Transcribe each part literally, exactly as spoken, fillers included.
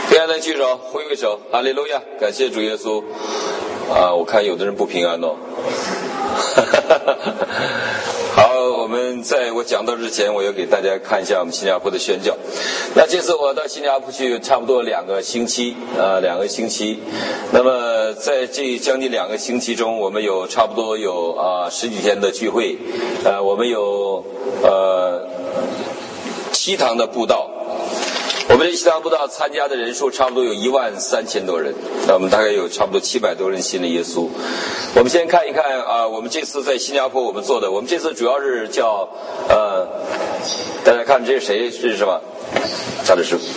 平安的举手，挥挥手，哈利路亚！感谢主耶稣。啊，我看有的人不平安哦。好，我们在我讲到之前，我要给大家看一下我们新加坡的宣教。那这次我到新加坡去差不多两个星期，呃，两个星期。那么在这将近两个星期中，我们有差不多有啊、呃、十几天的聚会，呃，我们有呃七堂的布道。我们这西堂布道参加的人数差不多有一万三千多人，那我们大概有差不多七百多人信了耶稣。我们先看一看啊、呃，我们这次在新加坡我们做的，我们这次主要是叫呃，大家看这是谁？这是什么？查理师傅。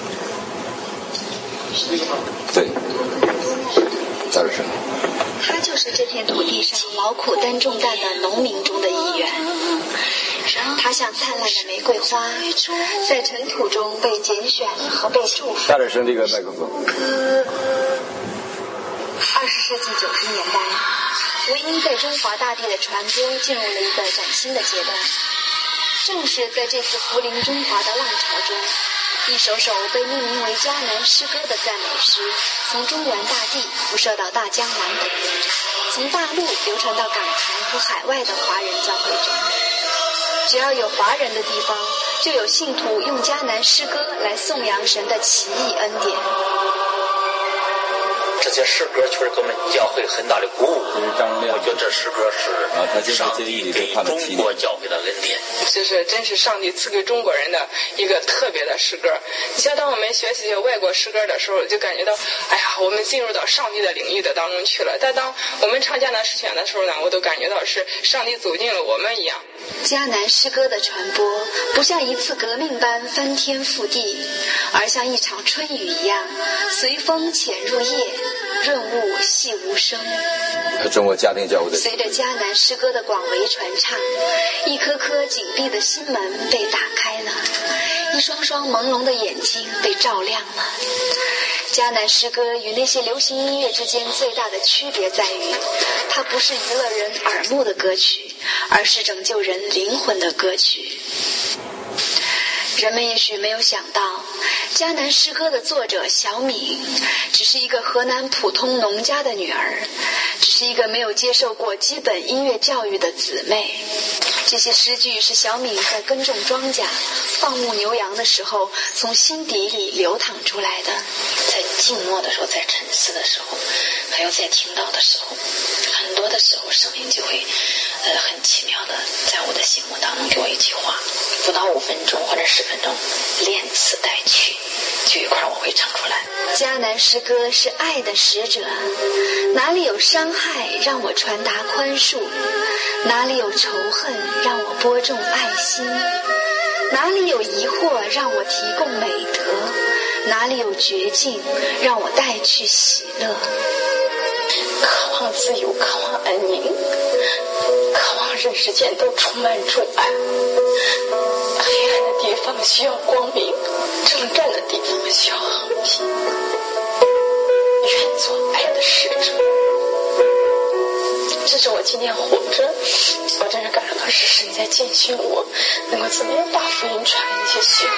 对，查理师傅。 他就是这片土地上劳苦担重担的农民中的一员。他像灿烂的玫瑰花，在尘土中被拣选和被祝福。 大点声，这个麦克风。 二十世纪九十年代，福音在中华大地的传播进入了一个崭新的阶段。正是在这次福临中华的浪潮中，一首首被命名为迦南诗歌的赞美诗，从中原大地辐射到大江南北，从大陆流传到港台和海外的华人教会中。只要有华人的地方，就有信徒用迦南诗歌来颂扬神的奇异恩典。 这些诗歌确实给我们教会很大的鼓舞。我觉得这诗歌是上帝给中国教会的恩典。 这是真是上帝赐给中国人的一个特别的诗歌。你像当我们学习外国诗歌的时候，就感觉到，哎呀，我们进入到上帝的领域的当中去了。但当我们唱迦南诗选的时候呢，我都感觉到是上帝走进了我们一样。 迦南诗歌的传播不像一次革命般翻天覆地，而像一场春雨一样，随风潜入夜，润物细无声。 中国家庭教会的随着迦南诗歌的广为传唱，一颗颗紧闭的心门被打开了，一双双朦胧的眼睛被照亮了。迦南诗歌与那些流行音乐之间最大的区别在于，它不是娱乐人耳目的歌曲，而是拯救人灵魂的歌曲。人们也许没有想到，迦南诗歌的作者小敏只是一个河南普通农家的女儿，只是一个没有接受过基本音乐教育的姊妹。这些诗句是小敏在耕种庄稼、放牧牛羊的时候从心底里流淌出来的。 在静默的时候，在沉思的时候，还有在听到的时候，很多的时候声音就会呃很奇妙的在我的心目当中给我一句话，不到五分钟或者十分钟，连词带曲就一块我会唱出来。 迦南诗歌是爱的使者，哪里有伤害让我传达宽恕，哪里有仇恨让我播种爱心，哪里有疑惑让我提供美德，哪里有绝境让我带去喜乐。 渴望自由，渴望安宁，渴望人世间都充满主爱。黑暗的地方需要光明，征战的地方需要和平。愿做爱的使者。这是我今天活着，我真是感受到是神在拣选我，能够怎么样把福音传进去。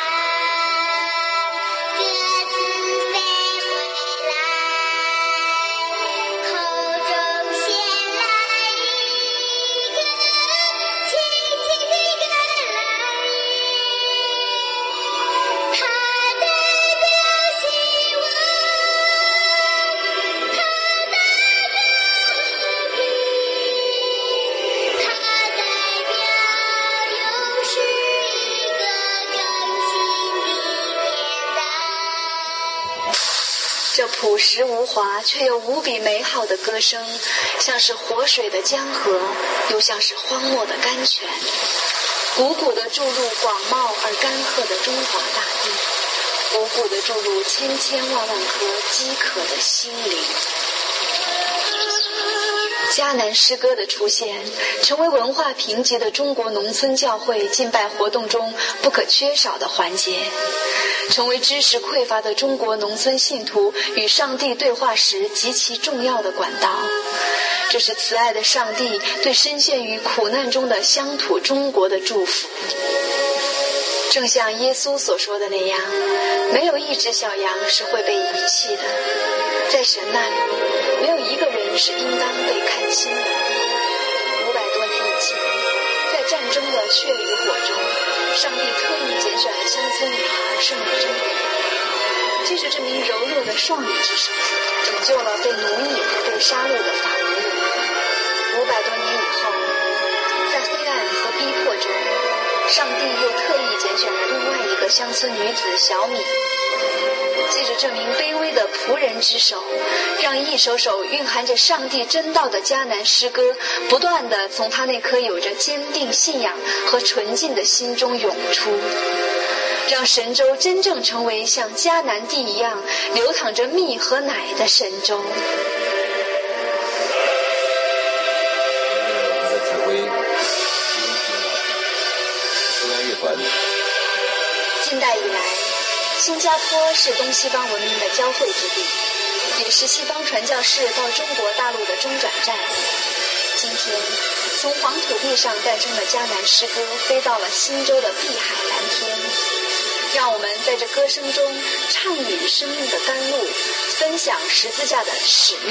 朴实无华却又无比美好的歌声，像是活水的江河，又像是荒漠的甘泉，汩汩地注入广袤而干涸的中华大地，汩汩地注入千千万万颗饥渴的心灵。迦南诗歌的出现，成为文化贫瘠的中国农村教会敬拜活动中不可缺少的环节，成为知识匮乏的中国农村信徒与上帝对话时极其重要的管道。这是慈爱的上帝对深陷于苦难中的乡土中国的祝福。正像耶稣所说的那样， 没有一只小羊是会被遗弃的，在神那里，没有一个人是应当被看轻的。五百多年以前，在战争的血与火中，上帝特意拣选了乡村女孩圣女贞，借着这名柔弱的少女之手，拯救了被奴役、被杀戮的法国人。五百多年以后，在黑暗和逼迫中，上帝又特意拣选了另外一个乡村女子小米，借着这名卑微的仆人之手，让一首首蕴含着上帝真道的迦南诗歌，不断地从他那颗有着坚定信仰和纯净的心中涌出，让神州真正成为像迦南地一样流淌着蜜和奶的神州。近代以来，新加坡是东西方文明的交汇之地，也是西方传教士到中国大陆的中转站。今天，从黄土地上诞生的迦南诗歌飞到了新州的碧海蓝天，让我们在这歌声中畅饮生命的甘露，分享十字架的使命。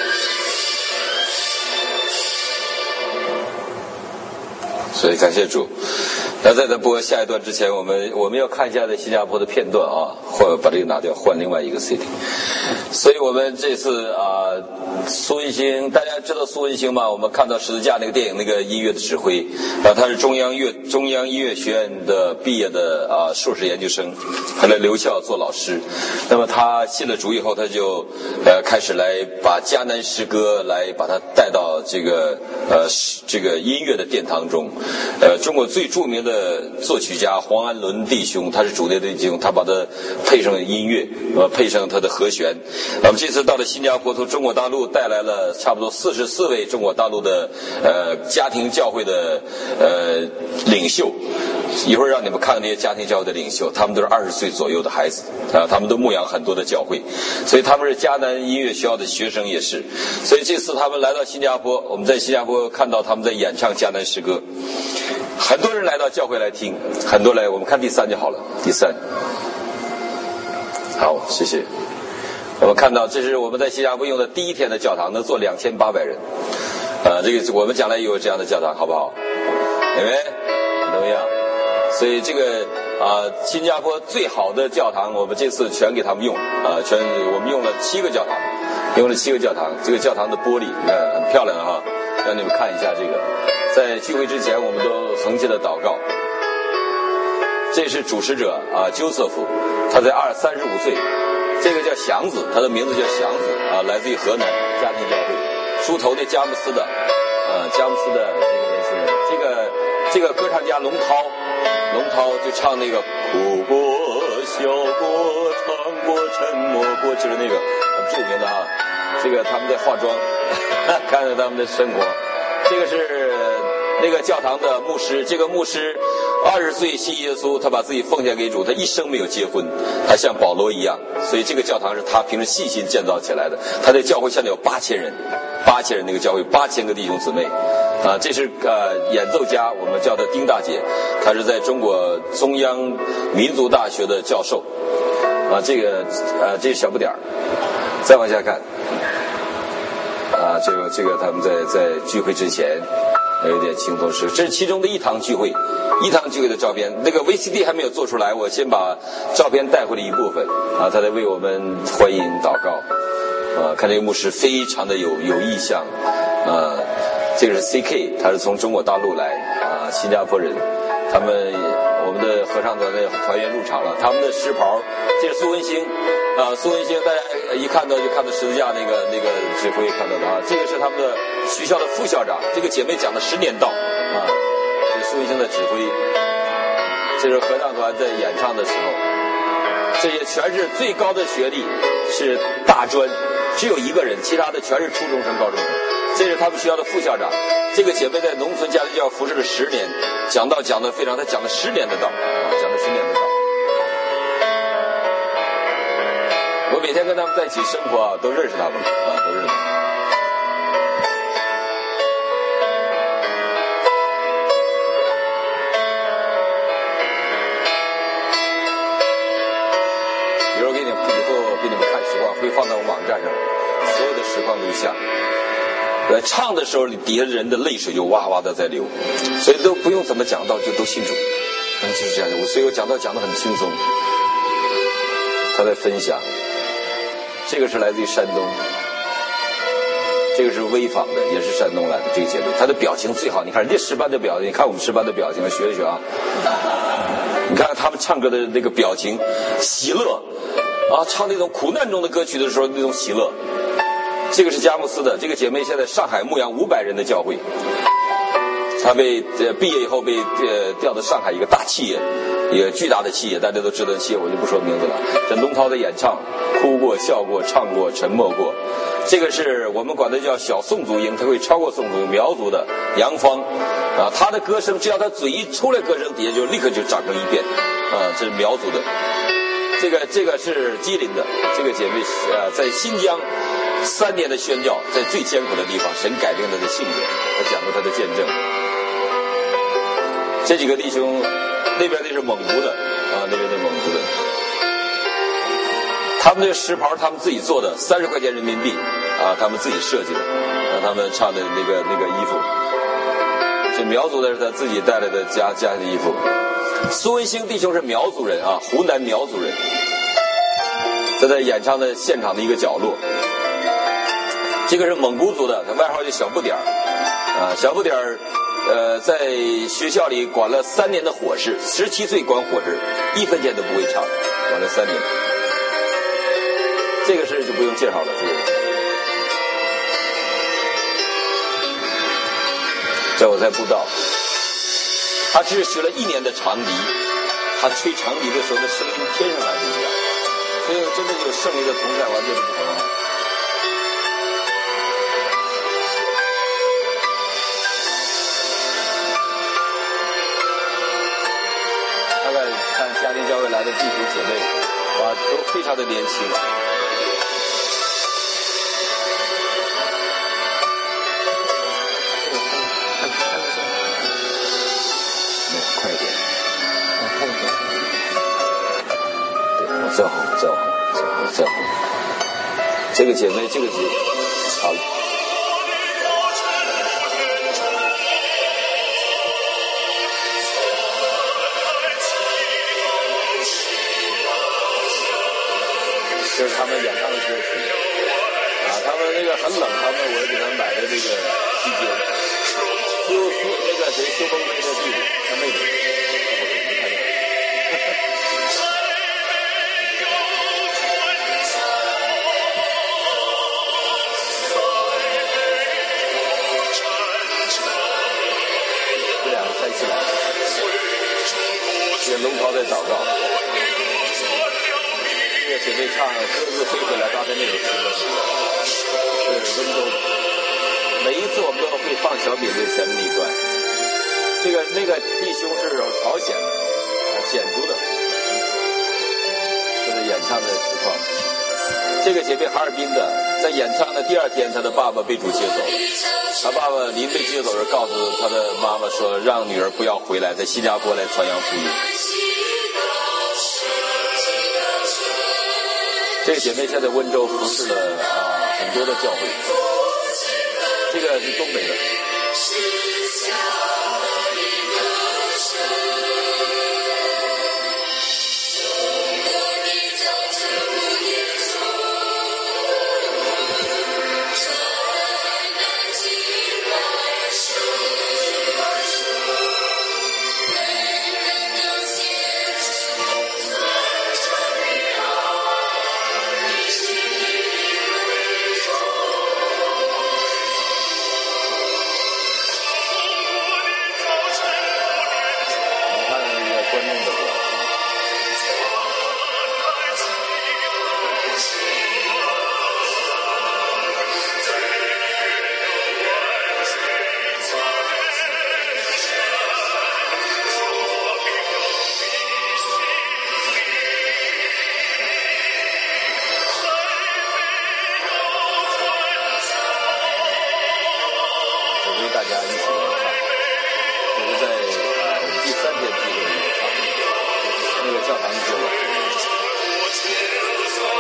所以感谢主。那在咱播下一段之前，我们我们要看一下在新加坡的片段啊，或把这个拿掉，换另外一个 C D。所以我们这次啊，苏文兴，大家知道苏文兴吗？我们看到十字架那个电影那个音乐的指挥啊，他是中央乐中央音乐学院的毕业的啊硕士研究生，后来留校做老师。那么他信了主以后，他就呃开始来把迦南诗歌来把它带到这个呃这个音乐的殿堂中。呃，中国最著名的作曲家黄安伦弟兄，他是主内的弟兄，他把它配上音乐，呃，配上他的和弦。那么这次到了新加坡，从中国大陆带来了差不多四十四位中国大陆的呃家庭教会的呃领袖。一会儿让你们看看那些家庭教会的领袖，他们都是二十岁左右的孩子啊，他们都牧养很多的教会，所以他们是迦南音乐学校的学生也是。所以这次他们来到新加坡，我们在新加坡看到他们在演唱迦南诗歌，很多人来到教会来听，很多来。我们看第三就好了，第三。好，谢谢。我们看到这是我们在新加坡用的第一天的教堂，能坐两千八百人。呃，这个我们将来有这样的教堂，好不好？因为怎么样？所以这个啊、呃，新加坡最好的教堂，我们这次全给他们用啊、呃，全我们用了七个教堂，用了七个教堂。这个教堂的玻璃，你看很漂亮哈，让你们看一下这个。在聚会之前，我们都恒切的祷告。这是主持者啊，鸠瑟夫，他在二三十五岁。这个叫祥子，他的名字叫祥子啊，来自于河南家庭教会，梳头的佳木斯的，呃，佳木斯的这个年轻人。这个这个歌唱家龙涛，龙涛就唱那个哭过、笑过、唱过、沉默过，就是那个很著名的哈。这个他们在化妆，看着他们的生活。这个是那个教堂的牧师，这个牧师二十岁信耶稣，他把自己奉献给主，他一生没有结婚，他像保罗一样，所以这个教堂是他凭着信心建造起来的。他的教会现在有八千人，八千人那个教会，八千个弟兄姊妹。啊，这是呃演奏家，我们叫他丁大姐，她是在中国中央民族大学的教授。啊，这个呃这是小不点儿，再往下看。啊，这个这个他们在在聚会之前有点青铜石，这是其中的一堂聚会，一堂聚会的照片。那个 V C D 还没有做出来，我先把照片带回了一部分啊，他在为我们欢迎祷告。啊，看这个牧师非常的有有意向。啊，这个是 C K， 他是从中国大陆来啊，新加坡人。他们我们的合唱团的团员入场了，他们的诗袍，这是苏文兴啊，苏文兴大家一看到就看到十字架那个那个指挥看到的啊，这个是他们的学校的副校长，这个姐妹讲的十年道啊，这是苏文兴的指挥，这是合唱团在演唱的时候，这些全是最高的学历是大专，只有一个人，其他的全是初中生高中生。这是他们学校的副校长，这个姐妹在农村家庭教服侍了十年，讲道讲得非常，她讲了十年的道啊，讲了十年的道。我每天跟他们在一起生活啊，都认识他们啊，都认识。 以后给你们看实况，会放到我网站上，所有的实况录像。在唱的时候，底下人的泪水就哇哇的在流，所以都不用怎么讲道就都信主，嗯，就是这样的。所以我讲道讲得很轻松。他在分享，这个是来自于山东，这个是潍坊的，也是山东来的这个姐妹，她的表情最好。你看人家诗班的表情，你看我们诗班的表情，学一学啊。你看看他们唱歌的那个表情，喜乐啊，唱那种苦难中的歌曲的时候那种喜乐。这个是佳木斯的，这个姐妹现在上海牧养五百人的教会，她被呃毕业以后被呃调到上海一个大企业，一个巨大的企业，大家都知道的企业，我就不说名字了。这龙涛的演唱，哭过、笑过、唱过、沉默过。这个是我们管它叫小宋祖英，它会超过宋祖英，苗族的杨芳啊，她的歌声只要她嘴一出来，歌声底下就立刻就长成一片啊，这是苗族的。这个这个是吉林的，这个姐妹呃在新疆三年的宣教，在最艰苦的地方，神改变她的性格，她讲过她的见证。这几个弟兄，那边那是蒙古的啊，那边是蒙古的。他们这石袍他们自己做的，三十块钱人民币啊，他们自己设计的，让他们唱的那个那个衣服。这苗族的是他自己带来的家家的衣服。苏文兴弟兄是苗族人啊，湖南苗族人，在他演唱的现场的一个角落。这个是蒙古族的，他外号叫小不点儿啊，小不点儿。呃，在学校里管了三年的伙食，十七岁管伙食，一分钱都不会唱，管了三年。这个事就不用介绍了，这个。这我在布道，他只是学了一年的长笛，他吹长笛的时候，那声音天上来不一样，所以真的有圣灵的同在，完全不同。家庭教会来的弟兄姐妹，哇，都非常的年轻。快一点，快一点。对，往再后，再往后，再往后，再往后。这个姐妹，这个姐，好了。这是他们演唱的歌曲啊，他们那个很冷，他们我给他们买的这个披肩，修修那个谁修风那个弟弟，他妹妹，我给你看见。这两个太起来了，这龙涛在祷告。这个姐妹唱了鸽子飞回来，刚才那首诗歌是温州的。每一次我们都会放小品在前面一段。这个那个弟兄是朝鲜的，鲜族的，这是演唱的实况。这个姐妹哈尔滨的，在演唱的第二天，她的爸爸被主接走。她爸爸临被接走时，告诉她的妈妈说，让女儿不要回来，在新加坡来传扬福音。这个姐妹现在温州服侍了啊很多的教会，这个是东北的。教堂做了。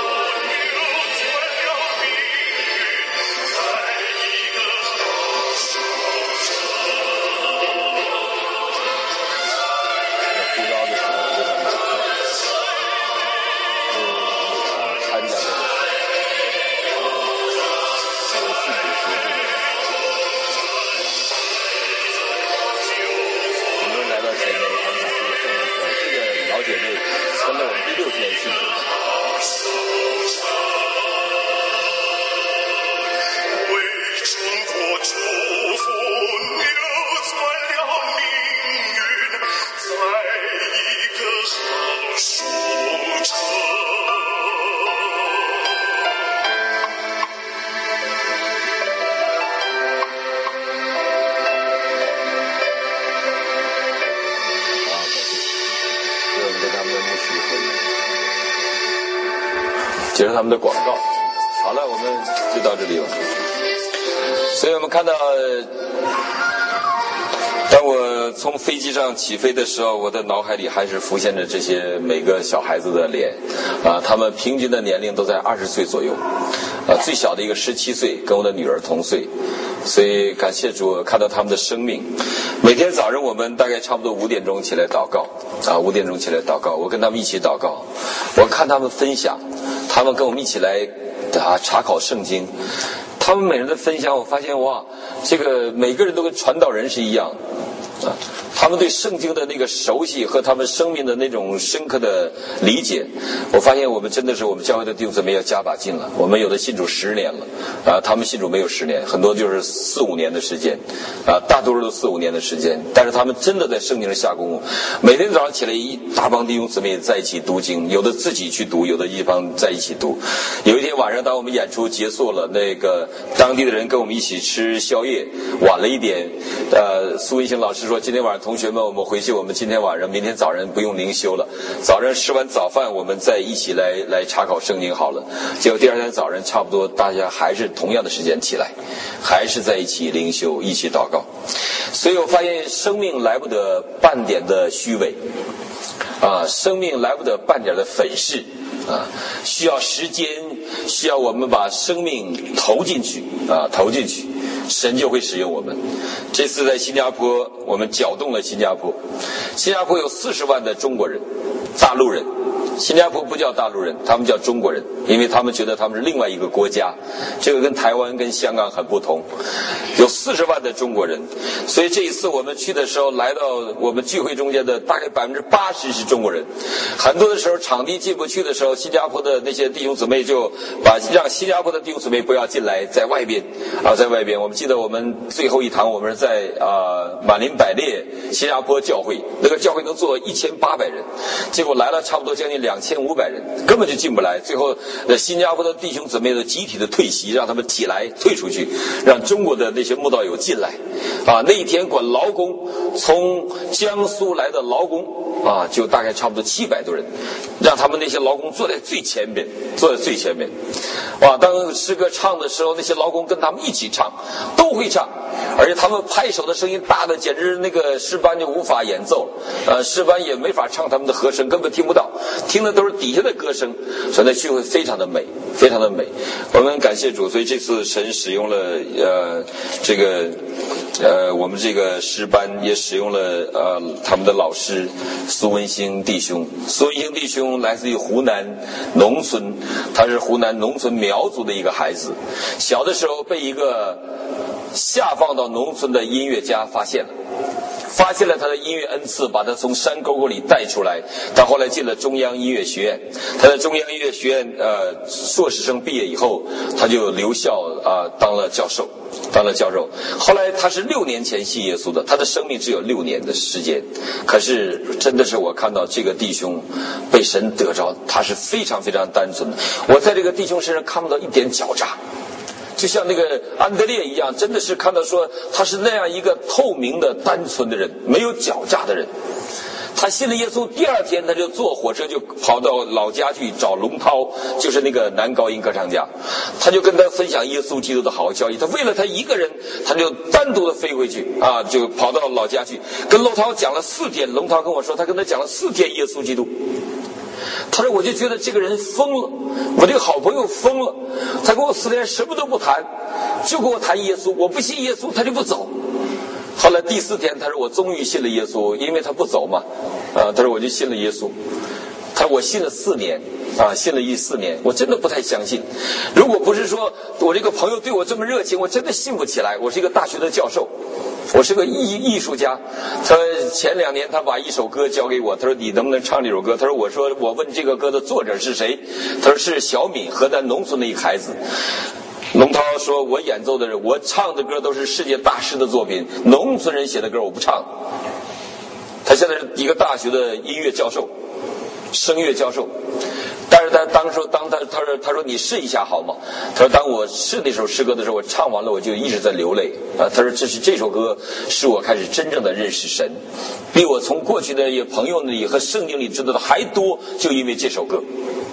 这是他们的广告。好了，我们就到这里吧。所以我们看到，当我从飞机上起飞的时候，我的脑海里还是浮现着这些每个小孩子的脸啊，他们平均的年龄都在二十岁左右，啊，最小的一个十七岁，跟我的女儿同岁。所以感谢主，看到他们的生命。每天早上我们大概差不多五点钟起来祷告啊，五点钟起来祷告，我跟他们一起祷告，我看他们分享，他们跟我们一起来啊查考圣经。他们每人的分享，我发现哇，这个每个人都跟传道人是一样啊，他们对圣经的那个熟悉和他们生命的那种深刻的理解，我发现我们真的是我们教会的弟兄姊妹要加把劲了。我们有的信主十年了啊，他们信主没有十年，很多就是四五年的时间啊，大多数都四五年的时间，但是他们真的在圣经上下功夫。每天早上起来一大帮弟兄姊妹在一起读经，有的自己去读，有的一帮在一起读。有一天晚上，当我们演出结束了，那个当地的人跟我们一起吃宵夜，晚了一点，呃，苏文兴老师说，今天晚上同学们，我们回去，我们今天晚上明天早上不用灵修了，早上吃完早饭我们再一起来来查考圣经好了。结果第二天早上差不多大家还是同样的时间起来，还是在一起灵修，一起祷告。所以我发现生命来不得半点的虚伪啊，生命来不得半点的粉饰啊，需要时间，需要我们把生命投进去啊，投进去，神就会使用我们。这次在新加坡，我们搅动了新加坡。新加坡有四十万的中国人，大陆人。新加坡不叫大陆人，他们叫中国人，因为他们觉得他们是另外一个国家，这个跟台湾跟香港很不同。有四十万的中国人，所以这一次我们去的时候，来到我们聚会中间的大概百分之八十是中国人。很多的时候场地进不去的时候，新加坡的那些弟兄姊妹就把让新加坡的弟兄姊妹不要进来，在外边啊，在外边。我们记得我们最后一堂，我们是在啊满林百列新加坡教会，那个教会能坐一千八百人，结果来了差不多将近两千五百人，根本就进不来。最后呃新加坡的弟兄姊妹的集体的退席，让他们起来退出去，让中国的那些慕道友进来啊。那一天管劳工，从江苏来的劳工啊，就大概差不多七百多人，让他们那些劳工坐在最前边，坐在最前面。哇，当诗歌唱的时候，那些劳工跟他们一起唱，都会唱，而且他们拍手的声音大的简直那个诗班就无法演奏，呃，诗班也没法唱他们的和声，根本听不到，听的都是底下的歌声，所以那聚会非常的美，非常的美。我们感谢主，所以这次神使用了呃这个呃我们这个诗班也使用了呃他们的老师苏文兴弟兄。苏文兴弟兄来自于湖南农村，他是湖南农村苗族的一个孩子，小的时候被一个下放到农村的音乐家发现了。发现了他的音乐恩赐，把他从山沟沟里带出来。他后来进了中央音乐学院，他在中央音乐学院呃硕士生毕业以后，他就留校啊、呃、当了教授，当了教授。后来他是六年前信耶稣的，他的生命只有六年的时间。可是真的是我看到这个弟兄被神得着，他是非常非常单纯的。我在这个弟兄身上看不到一点狡诈。就像那个安德烈一样，真的是看到说他是那样一个透明的单纯的人，没有狡诈的人。他信了耶稣，第二天他就坐火车就跑到老家去找龙涛，就是那个男高音歌唱家，他就跟他分享耶稣基督的好消息。他为了他一个人，他就单独的飞回去啊，就跑到老家去跟龙涛讲了四天。龙涛跟我说，他跟他讲了四天耶稣基督。他说我就觉得这个人疯了，我这个好朋友疯了，他跟我四天什么都不谈，就跟我谈耶稣，我不信耶稣他就不走。后来第四天他说我终于信了耶稣，因为他不走嘛啊，他说我就信了耶稣。他说我信了四年啊，信了一四年，我真的不太相信。如果不是说我这个朋友对我这么热情，我真的信不起来。我是一个大学的教授，我是个艺艺术家。他前两年他把一首歌交给我，他说你能不能唱这首歌？他说我说我问这个歌的作者是谁？他说是小敏，河南农村的一个孩子。龙涛说我演奏的人，我唱的歌都是世界大师的作品，农村人写的歌我不唱。他现在是一个大学的音乐教授，声乐教授。但是他当时当他他说他说你试一下好吗？他说当我试那首诗歌的时候，我唱完了我就一直在流泪啊。他说这是这首歌使我开始真正的认识神，比我从过去的朋友那里和圣经里知道的还多，就因为这首歌。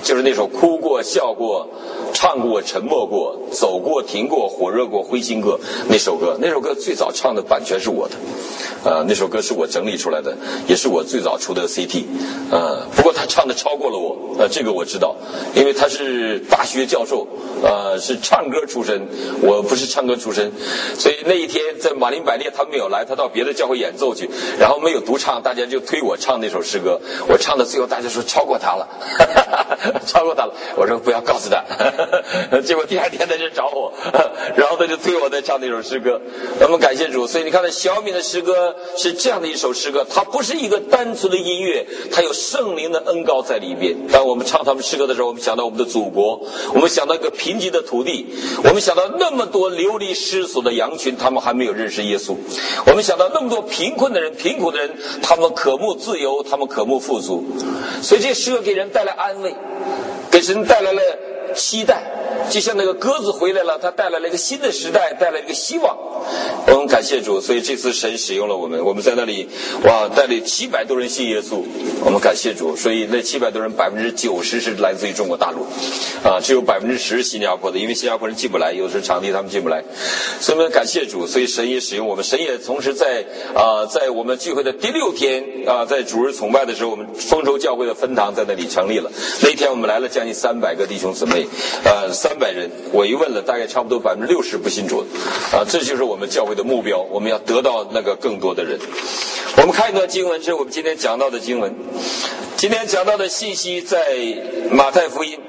就是那首哭过、笑过、唱过、沉默过、走过、停过、火热过、灰心过那首歌。那首歌最早唱的版权是我的，呃，那首歌是我整理出来的，也是我最早出的 C D， 呃，不过他唱的超过了我，呃，这个我知道，因为他是大学教授，呃，是唱歌出身，我不是唱歌出身，所以那一天在马林百列他没有来，他到别的教会演奏去，然后没有独唱，大家就推我唱那首诗歌，我唱的最后大家说超过他了，超过他了，我说不要告诉他，结果第二天他就找我，然后他就推我在唱那首诗歌。我们感谢主，所以你看，小敏的诗歌是这样的一首诗歌，它不是一个单纯的音乐，它有圣灵的恩膏在里边。当我们唱他们诗歌的时候，我们想到我们的祖国，我们想到一个贫瘠的土地，我们想到那么多流离失所的羊群，他们还没有认识耶稣，我们想到那么多贫困的人、贫苦的人，他们渴慕自由，他们渴慕富足，所以这诗歌给人带来安慰，给人带来了期待，就像那个鸽子回来了，它带来了一个新的时代，带来了一个希望。我们感谢主，所以这次神使用了我们，我们在那里哇，带领七百多人信耶稣，我们感谢主。所以那七百多人百分之九十是来自于中国大陆，啊，只有百分之十是新加坡的，因为新加坡人进不来，有时候场地他们进不来，所以我们感谢主。所以神也使用我们，神也同时在啊，在我们聚会的第六天啊，在主日崇拜的时候，我们丰州教会的分堂在那里成立了。那一天我们来了将近三百个弟兄姊妹，呃，三百人。我一问了，大概差不多百分之六十不信主，啊，这就是我们教会的目标，我们要得到那个更多的人。我们看一段经文，是我们今天讲到的经文。今天讲到的信息在马太福音，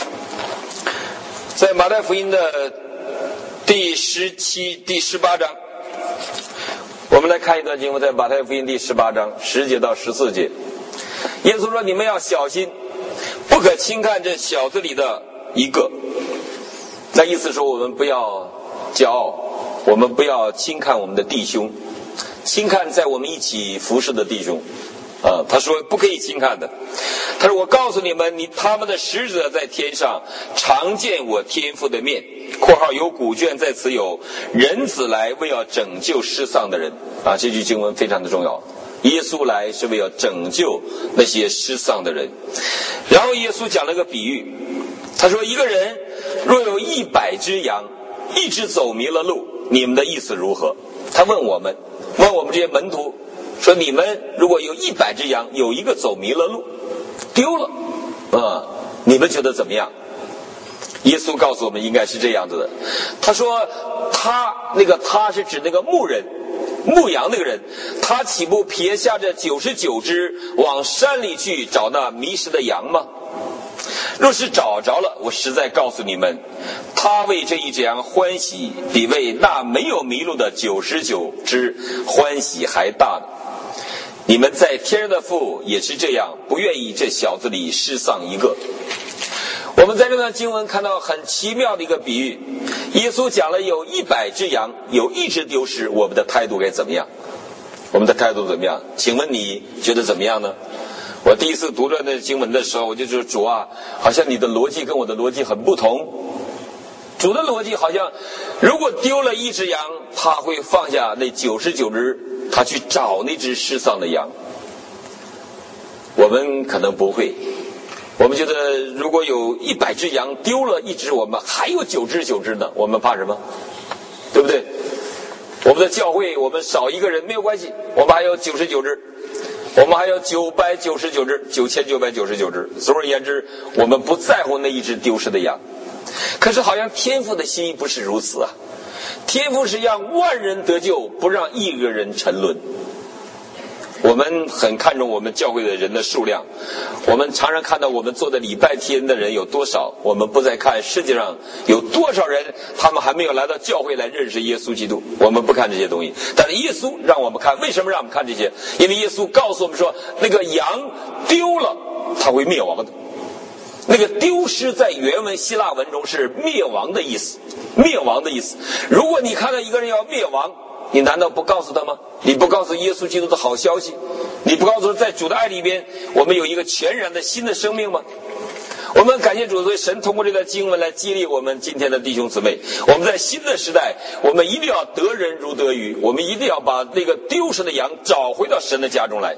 在马太福音的第十七、第十八章。我们来看一段经文，在马太福音第十八章十节到十四节。耶稣说：“你们要小心，不可轻看这小子里的一个。”那意思说，我们不要骄傲，我们不要轻看我们的弟兄，轻看在我们一起服侍的弟兄。啊，他说不可以轻看的。他说：“我告诉你们，你他们的使者在天上常见我天父的面。”括号有古卷在此有人子来为要拯救失丧的人。啊，这句经文非常的重要。耶稣来是为要拯救那些失丧的人。然后耶稣讲了个比喻，他说：“一个人若有一百只羊，一只走迷了路，你们的意思如何？”他问我们，问我们这些门徒说：“你们如果有一百只羊，有一个走迷了路，丢了，啊，你们觉得怎么样？”耶稣告诉我们应该是这样子的。他说：“他那个他是指那个牧人。”牧羊那个人，他岂不撇下这九十九只往山里去找那迷失的羊吗？若是找着了，我实在告诉你们，他为这一只羊欢喜，比为那没有迷路的九十九只欢喜还大呢。你们在天上的父也是这样，不愿意这小子里失丧一个。”我们在这段经文看到很奇妙的一个比喻，耶稣讲了有一百只羊，有一只丢失，我们的态度该怎么样？我们的态度怎么样？请问你觉得怎么样呢？我第一次读这段经文的时候，我就说：“主啊，好像你的逻辑跟我的逻辑很不同。”主的逻辑好像，如果丢了一只羊，他会放下那九十九只，他去找那只失丧的羊。我们可能不会。我们觉得如果有一百只羊丢了一只，我们还有九只九只呢，我们怕什么？对不对？我们的教会我们少一个人没有关系，我们还有九十九只，我们还有九百九十九只，九千九百九十九只。总而言之，我们不在乎那一只丢失的羊。可是好像天父的心意不是如此啊！天父是让万人得救，不让一个人沉沦。我们很看重我们教会的人的数量，我们常常看到我们做的礼拜天的人有多少，我们不再看世界上有多少人他们还没有来到教会来认识耶稣基督，我们不看这些东西。但是耶稣让我们看，为什么让我们看这些？因为耶稣告诉我们说，那个羊丢了他会灭亡的。那个丢失在原文希腊文中是灭亡的意思，灭亡的意思。如果你看到一个人要灭亡，你难道不告诉他吗？你不告诉耶稣基督的好消息？你不告诉在主的爱里边我们有一个全然的新的生命吗？我们感谢主，所以神通过这段经文来激励我们今天的弟兄姊妹。我们在新的时代，我们一定要得人如得鱼，我们一定要把那个丢失的羊找回到神的家中来。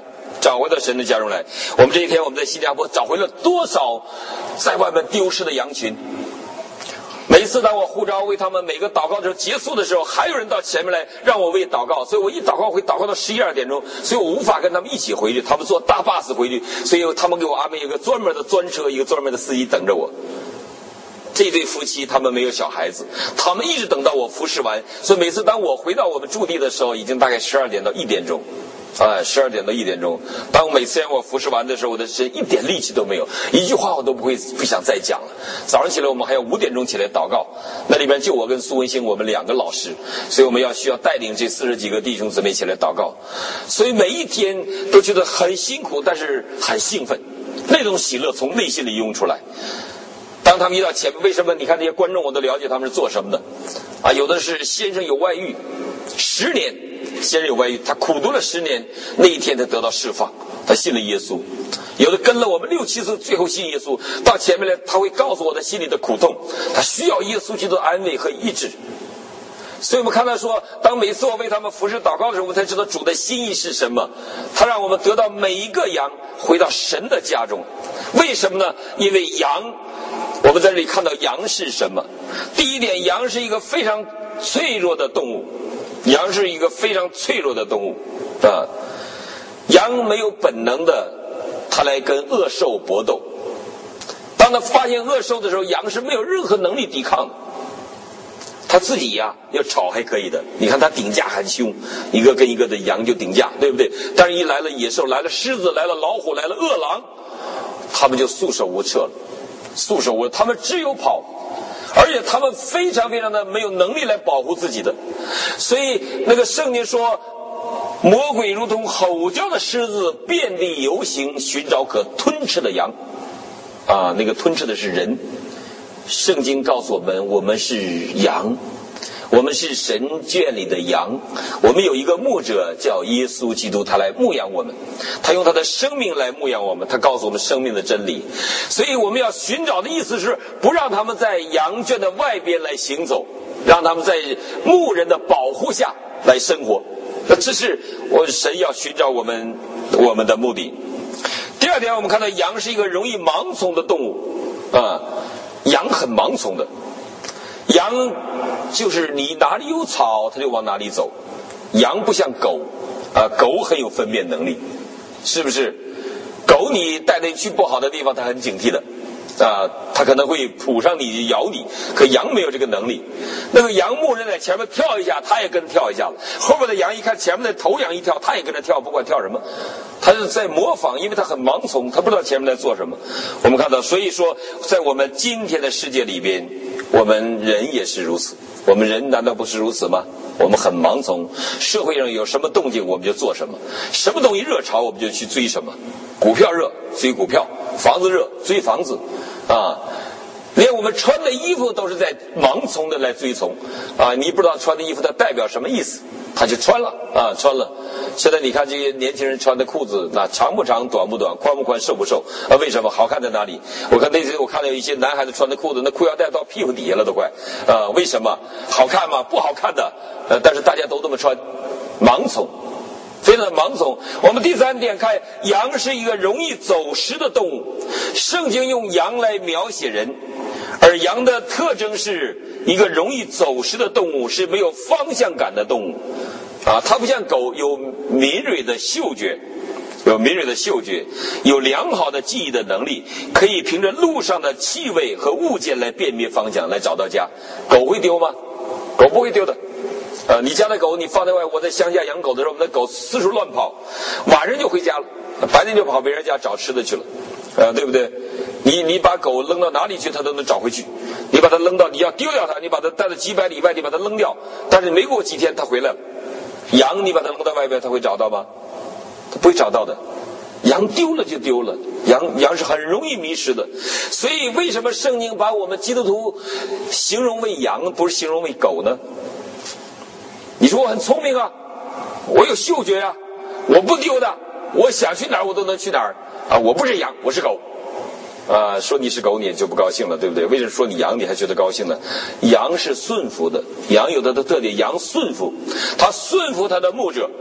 找回到神的家中来。我们这一天我们在新加坡找回了多少在外面丢失的羊群。每次当我呼召为他们每个祷告的时候结束的时候，还有人到前面来让我为祷告，所以我一祷告会祷告到十一二点钟，所以我无法跟他们一起回去，他们坐大巴士回去，所以他们给我安排一个专门的专车，一个专门的司机等着我。这对夫妻他们没有小孩子，他们一直等到我服侍完，所以每次当我回到我们驻地的时候，已经大概十二点到一点钟。啊，十二点到一点钟，当每次让我服侍完的时候，我的身一点力气都没有，一句话我都不会不想再讲了。早上起来我们还要五点钟起来祷告，那里边就我跟苏文兴我们两个老师，所以我们要需要带领这四十几个弟兄姊妹起来祷告，所以每一天都觉得很辛苦，但是很兴奋，那种喜乐从内心里涌出来。当他们一到前面，为什么你看这些观众我都了解他们是做什么的啊？有的是先生有外遇十年，先生有外遇，他苦读了十年，那一天他得到释放，他信了耶稣。有的跟了我们六七次，最后信耶稣，到前面来他会告诉我他心里的苦痛，他需要耶稣基督的安慰和医治。所以我们看到说，当每次我为他们服侍祷告的时候，我们才知道主的心意是什么。他让我们得到每一个羊回到神的家中。为什么呢？因为羊，我们在这里看到羊是什么。第一点，羊是一个非常脆弱的动物，羊是一个非常脆弱的动物啊。羊没有本能的他来跟恶兽搏斗，当他发现恶兽的时候，羊是没有任何能力抵抗的。他自己呀、啊、要吵还可以的，你看他顶架很凶，一个跟一个的羊就顶架，对不对？但是一来了野兽，来了狮子，来了老虎，来了饿狼，他们就束手无策了，束手无策，他们只有跑，而且他们非常非常的没有能力来保护自己的。所以那个圣经说，魔鬼如同吼叫的狮子，遍地游行，寻找可吞吃的羊啊，那个吞吃的是人。圣经告诉我们，我们是羊，我们是神圈里的羊，我们有一个牧者叫耶稣基督，他来牧养我们，他用他的生命来牧养我们，他告诉我们生命的真理。所以我们要寻找的意思是不让他们在羊圈的外边来行走，让他们在牧人的保护下来生活，这是我神要寻找我们我们的目的。第二点，我们看到羊是一个容易盲从的动物啊，羊很盲从的，羊就是你哪里有草它就往哪里走，羊不像狗啊，狗很有分辨能力，是不是？狗你带它去不好的地方它很警惕的啊，它可能会扑上你咬你，可羊没有这个能力。那个羊牧人在前面跳一下，它也跟跳一下子，后面的羊一看前面的头羊一跳，它也跟着跳，不管跳什么，它是在模仿，因为它很盲从，它不知道前面在做什么。我们看到，所以说在我们今天的世界里边，我们人也是如此，我们人难道不是如此吗？我们很盲从，社会上有什么动静我们就做什么，什么东西热潮我们就去追什么，股票热追股票，房子热追房子啊，连我们穿的衣服都是在盲从的来追从啊！你不知道穿的衣服它代表什么意思，他就穿了啊，穿了。现在你看这些年轻人穿的裤子，那长不长，短不短，宽不宽，瘦不瘦啊？为什么？好看在哪里？我看那些我看到有一些男孩子穿的裤子，那裤腰带到屁股底下了都快啊！为什么？好看吗？不好看的，呃，但是大家都这么穿，盲从。非常的盲从。我们第三点看，羊是一个容易走失的动物。圣经用羊来描写人，而羊的特征是一个容易走失的动物，是没有方向感的动物啊，它不像狗有敏锐的嗅觉，有敏锐的嗅觉，有良好的记忆的能力，可以凭着路上的气味和物件来辨别方向，来找到家。狗会丢吗？狗不会丢的。呃，你家的狗你放在外，我在乡下养狗的时候，我们的狗四处乱跑，晚上就回家了，白天就跑别人家找吃的去了，呃，对不对？你你把狗扔到哪里去，它都能找回去。你把它扔到，你要丢掉它，你把它带到几百里外，你把它扔掉，但是没过几天它回来了。羊你把它扔到外边，它会找到吗？它不会找到的。羊丢了就丢了，羊羊是很容易迷失的。所以为什么圣经把我们基督徒形容为羊，不是形容为狗呢？你说我很聪明啊，我有嗅觉啊，我不丢的，我想去哪儿我都能去哪儿啊！我不是羊，我是狗啊！说你是狗你也就不高兴了，对不对？为什么说你羊你还觉得高兴呢？羊是顺服的，羊有它的特点，羊顺服，它顺服它的牧者，它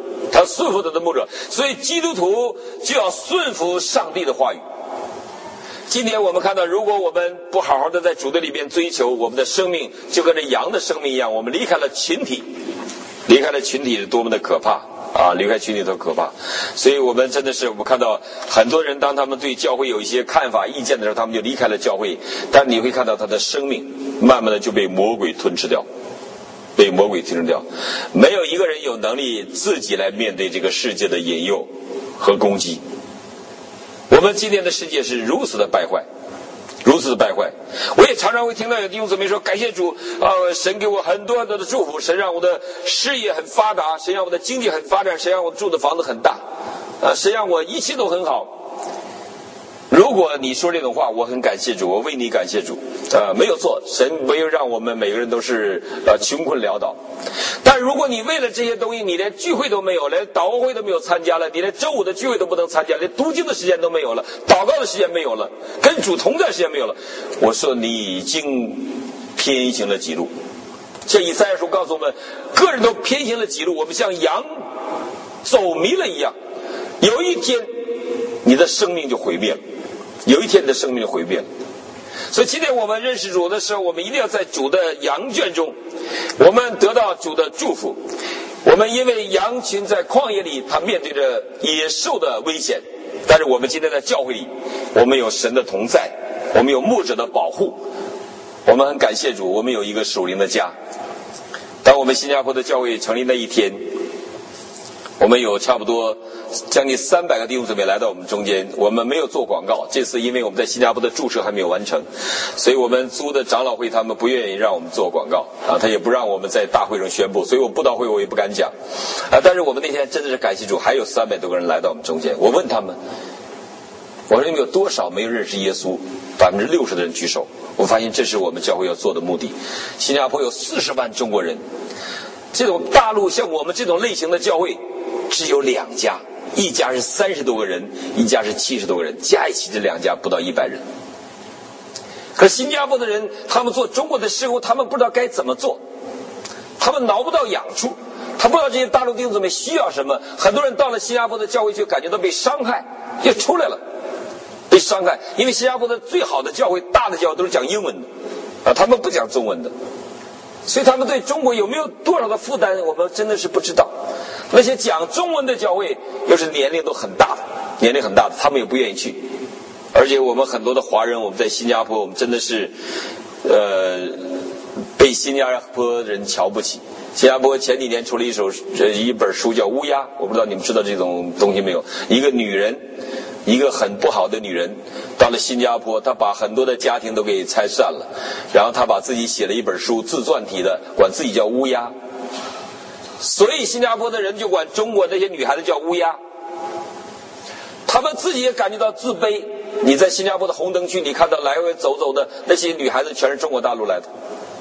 他顺服他的牧者，所以基督徒就要顺服上帝的话语。今天我们看到，如果我们不好好的在主的里面追求，我们的生命就跟这羊的生命一样，我们离开了群体，离开了群体是多么的可怕啊！离开群体多可怕！所以我们真的是，我们看到很多人，当他们对教会有一些看法、意见的时候，他们就离开了教会，但你会看到他的生命慢慢的就被魔鬼吞噬掉。被魔鬼吞噬掉，没有一个人有能力自己来面对这个世界的引诱和攻击。我们今天的世界是如此的败坏，如此的败坏。我也常常会听到有弟兄姊妹说：“感谢主啊、呃，神给我很多很多的祝福，神让我的事业很发达，神让我的经济很发展，神让我住的房子很大，啊，神让我一切都很好。”如果你说这种话，我很感谢主，我为你感谢主，呃，没有错，神没有让我们每个人都是呃穷困潦倒。但如果你为了这些东西，你连聚会都没有，连祷告会都没有参加了，你连周五的聚会都不能参加，连读经的时间都没有了，祷告的时间没有了，跟主同在时间没有了，我说你已经偏行了几路。这以赛亚书告诉我们，个人都偏行了几路，我们像羊走迷了一样，有一天你的生命就毁灭了。有一天你的生命就毁灭了。所以今天我们认识主的时候，我们一定要在主的羊圈中，我们得到主的祝福。我们因为羊群在旷野里，它面对着野兽的危险，但是我们今天在教会里，我们有神的同在，我们有牧者的保护，我们很感谢主，我们有一个属灵的家。当我们新加坡的教会成立那一天，我们有差不多将近三百个弟兄姊妹来到我们中间，我们没有做广告，这次因为我们在新加坡的注册还没有完成，所以我们租的长老会他们不愿意让我们做广告啊，他也不让我们在大会上宣布，所以我布道会我也不敢讲啊。但是我们那天真的是感谢主，还有三百多个人来到我们中间。我问他们，我说你们有多少没有认识耶稣？百分之六十的人举手。我发现这是我们教会要做的目的。新加坡有四十万中国人，这种大陆像我们这种类型的教会只有两家，一家是三十多个人，一家是七十多个人，加一起这两家不到一百人。可新加坡的人，他们做中国的事务，他们不知道该怎么做，他们挠不到痒处，他不知道这些大陆弟兄姊妹需要什么。很多人到了新加坡的教会，就感觉到被伤害，就出来了，被伤害。因为新加坡的最好的教会，大的教会都是讲英文的啊，他们不讲中文的。所以他们对中国有没有多少的负担，我们真的是不知道。那些讲中文的教会又是年龄都很大的，年龄很大的，他们也不愿意去。而且我们很多的华人，我们在新加坡，我们真的是呃被新加坡人瞧不起。新加坡前几年出了一首一本书叫《乌鸦》，我不知道你们知道这种东西没有。一个女人，一个很不好的女人到了新加坡，她把很多的家庭都给拆散了，然后她把自己写了一本书，自传体的，管自己叫乌鸦。所以新加坡的人就管中国那些女孩子叫乌鸦，他们自己也感觉到自卑。你在新加坡的红灯区，你看到来回走走的那些女孩子全是中国大陆来的。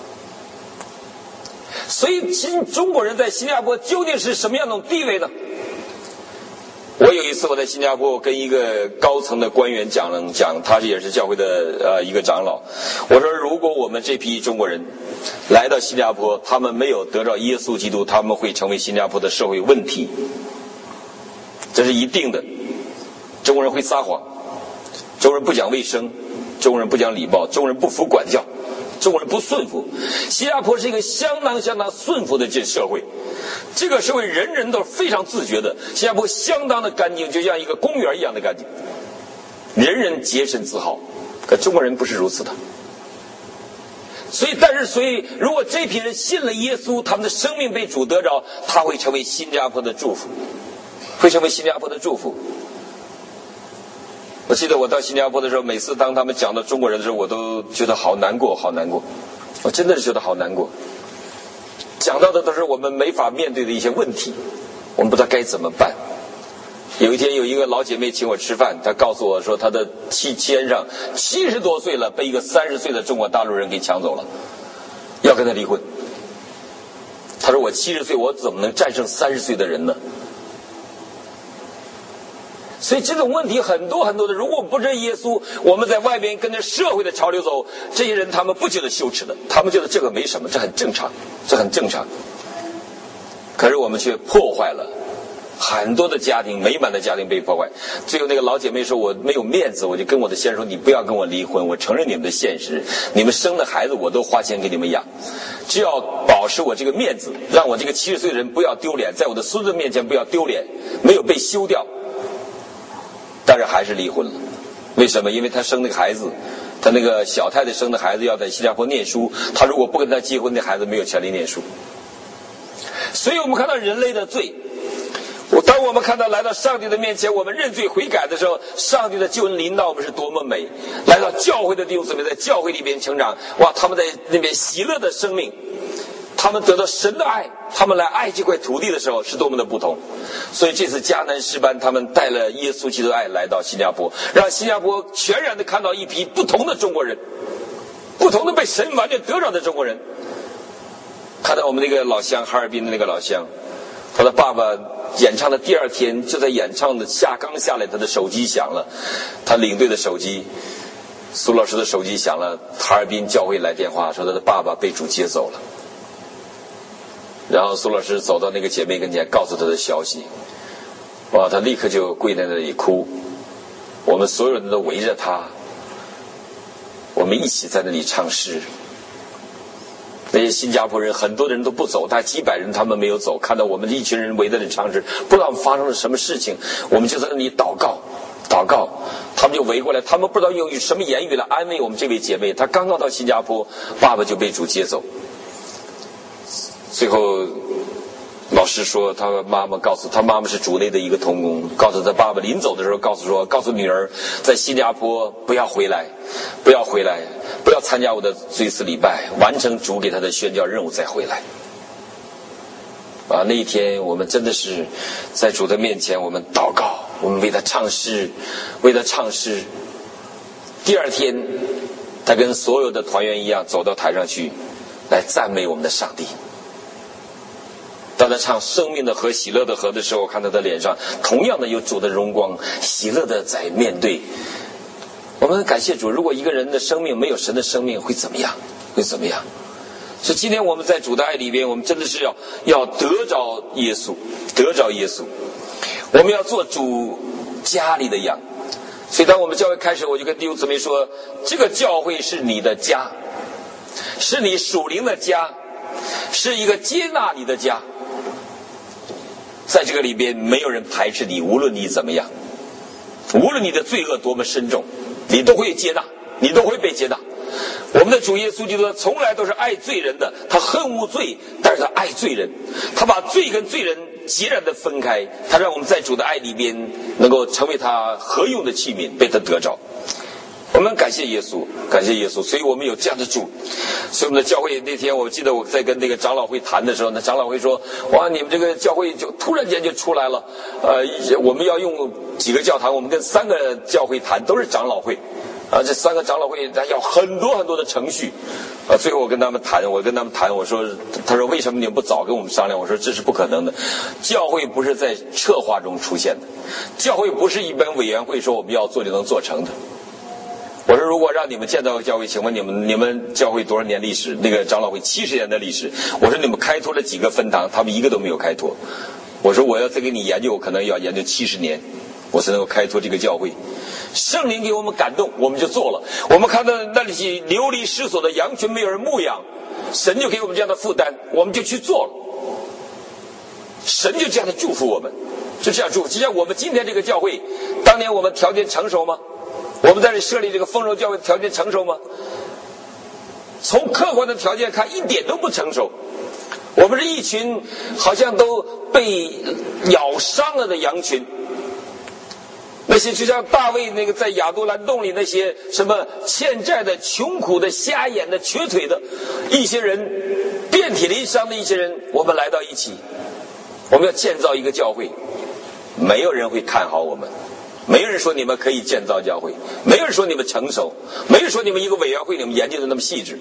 所以新中国人在新加坡究竟是什么样的地位呢？我有一次我在新加坡，我跟一个高层的官员讲了讲，他也是教会的呃一个长老。我说，如果我们这批中国人来到新加坡，他们没有得到耶稣基督，他们会成为新加坡的社会问题，这是一定的。中国人会撒谎，中国人不讲卫生，中国人不讲礼貌，中国人不服管教，中国人不顺服。新加坡是一个相当相当顺服的这社会，这个社会人人都非常自觉的。新加坡相当的干净，就像一个公园一样的干净，人人洁身自好。可中国人不是如此的。所以但是所以如果这批人信了耶稣，他们的生命被主得着，他会成为新加坡的祝福，会成为新加坡的祝福。我记得我到新加坡的时候，每次当他们讲到中国人的时候，我都觉得好难过好难过，我真的是觉得好难过。讲到的都是我们没法面对的一些问题，我们不知道该怎么办。有一天有一个老姐妹请我吃饭，她告诉我说，她的妻先生七十多岁了，被一个三十岁的中国大陆人给抢走了，要跟他离婚。她说，我七十岁，我怎么能战胜三十岁的人呢？所以这种问题很多很多的，如果不是耶稣，我们在外边跟着社会的潮流走，这些人他们不觉得羞耻的，他们觉得这个没什么，这很正常，这很正常。可是我们却破坏了很多的家庭，美满的家庭被破坏。最后那个老姐妹说，我没有面子，我就跟我的先生说，你不要跟我离婚，我承认你们的现实，你们生的孩子我都花钱给你们养，只要保持我这个面子，让我这个七十岁的人不要丢脸，在我的孙子面前不要丢脸，没有被休掉。但是还是离婚了。为什么？因为他生那个孩子，他那个小太太生的孩子要在新加坡念书，他如果不跟他结婚，那孩子没有权利念书。所以我们看到人类的罪，当我们看到来到上帝的面前，我们认罪悔改的时候，上帝的救恩临到我们是多么美。来到教会的弟兄姊妹，在教会里边成长，哇，他们在那边喜乐的生命，他们得到神的爱，他们来爱这块土地的时候是多么的不同。所以这次迦南诗班他们带了耶稣基督的爱来到新加坡，让新加坡全然的看到一批不同的中国人，不同的被神完全得着的中国人。看到我们那个老乡，哈尔滨的那个老乡，他的爸爸演唱的第二天，就在演唱的下刚下来，他的手机响了，他领队的手机，苏老师的手机响了，哈尔滨教会来电话说他的爸爸被主接走了。然后苏老师走到那个姐妹跟前，告诉她的消息，哇，她立刻就跪在那里哭，我们所有人都围着她，我们一起在那里唱诗。那些新加坡人很多人都不走，大概几百人他们没有走，看到我们一群人围在那里唱诗，不知道发生了什么事情，我们就在那里祷告祷告，他们就围过来，他们不知道用什么言语来安慰我们这位姐妹，她刚刚到新加坡，爸爸就被主接走。最后老师说，他妈妈告诉他妈妈是主内的一个同工，告诉他爸爸临走的时候告诉说，告诉女儿在新加坡不要回来，不要回来，不要参加我的追思礼拜，完成主给他的宣教任务再回来。啊，那一天我们真的是在主的面前，我们祷告，我们为他唱诗，为他唱诗。第二天他跟所有的团员一样走到台上去来赞美我们的上帝。当他唱生命的河喜乐的河的时候，我看他的脸上同样的有主的荣光，喜乐的在面对。我们感谢主，如果一个人的生命没有神的生命会怎么样？会怎么样？所以今天我们在主的爱里边，我们真的是要要得着耶稣，得着耶稣。我们要做主家里的羊。所以当我们教会开始，我就跟弟兄姊妹说，这个教会是你的家，是你属灵的家，是一个接纳你的家。在这个里边没有人排斥你，无论你怎么样，无论你的罪恶多么深重，你都会接纳，你都会被接纳。我们的主耶稣基督从来都是爱罪人的，他恨恶罪，但是他爱罪人，他把罪跟罪人截然的分开，他让我们在主的爱里边能够成为他合用的器皿，被他得着。我们感谢耶稣，感谢耶稣，所以我们有这样的主。所以我们的教会那天，我记得我在跟那个长老会谈的时候，那长老会说，哇，你们这个教会就突然间就出来了，呃，我们要用几个教堂，我们跟三个教会谈，都是长老会啊，这三个长老会咱要很多很多的程序啊。最后我跟他们谈，我跟他们谈，我说，他说为什么你们不早跟我们商量？我说这是不可能的，教会不是在策划中出现的，教会不是一般委员会说我们要做就能做成的。我说如果让你们建造教会，请问你们你们教会多少年历史？那个长老会七十年的历史。我说你们开拓了几个分堂？他们一个都没有开拓。我说我要再给你研究，可能要研究七十年，我才能够开拓这个教会。圣灵给我们感动，我们就做了。我们看到那里流离失所的羊群没有人牧养，神就给我们这样的负担，我们就去做了。神就这样的祝福我们，就这样祝福。就像我们今天这个教会，当年我们条件成熟吗？我们在这设立这个丰收教会条件成熟吗？从客观的条件看，一点都不成熟。我们是一群好像都被咬伤了的羊群。那些就像大卫那个在亚杜兰洞里那些什么欠债的、穷苦的、瞎眼的、瘸腿的一些人，遍体鳞伤的一些人，我们来到一起，我们要建造一个教会，没有人会看好我们。没有人说你们可以建造教会，没有人说你们成熟，没有人说你们一个委员会你们研究的那么细致。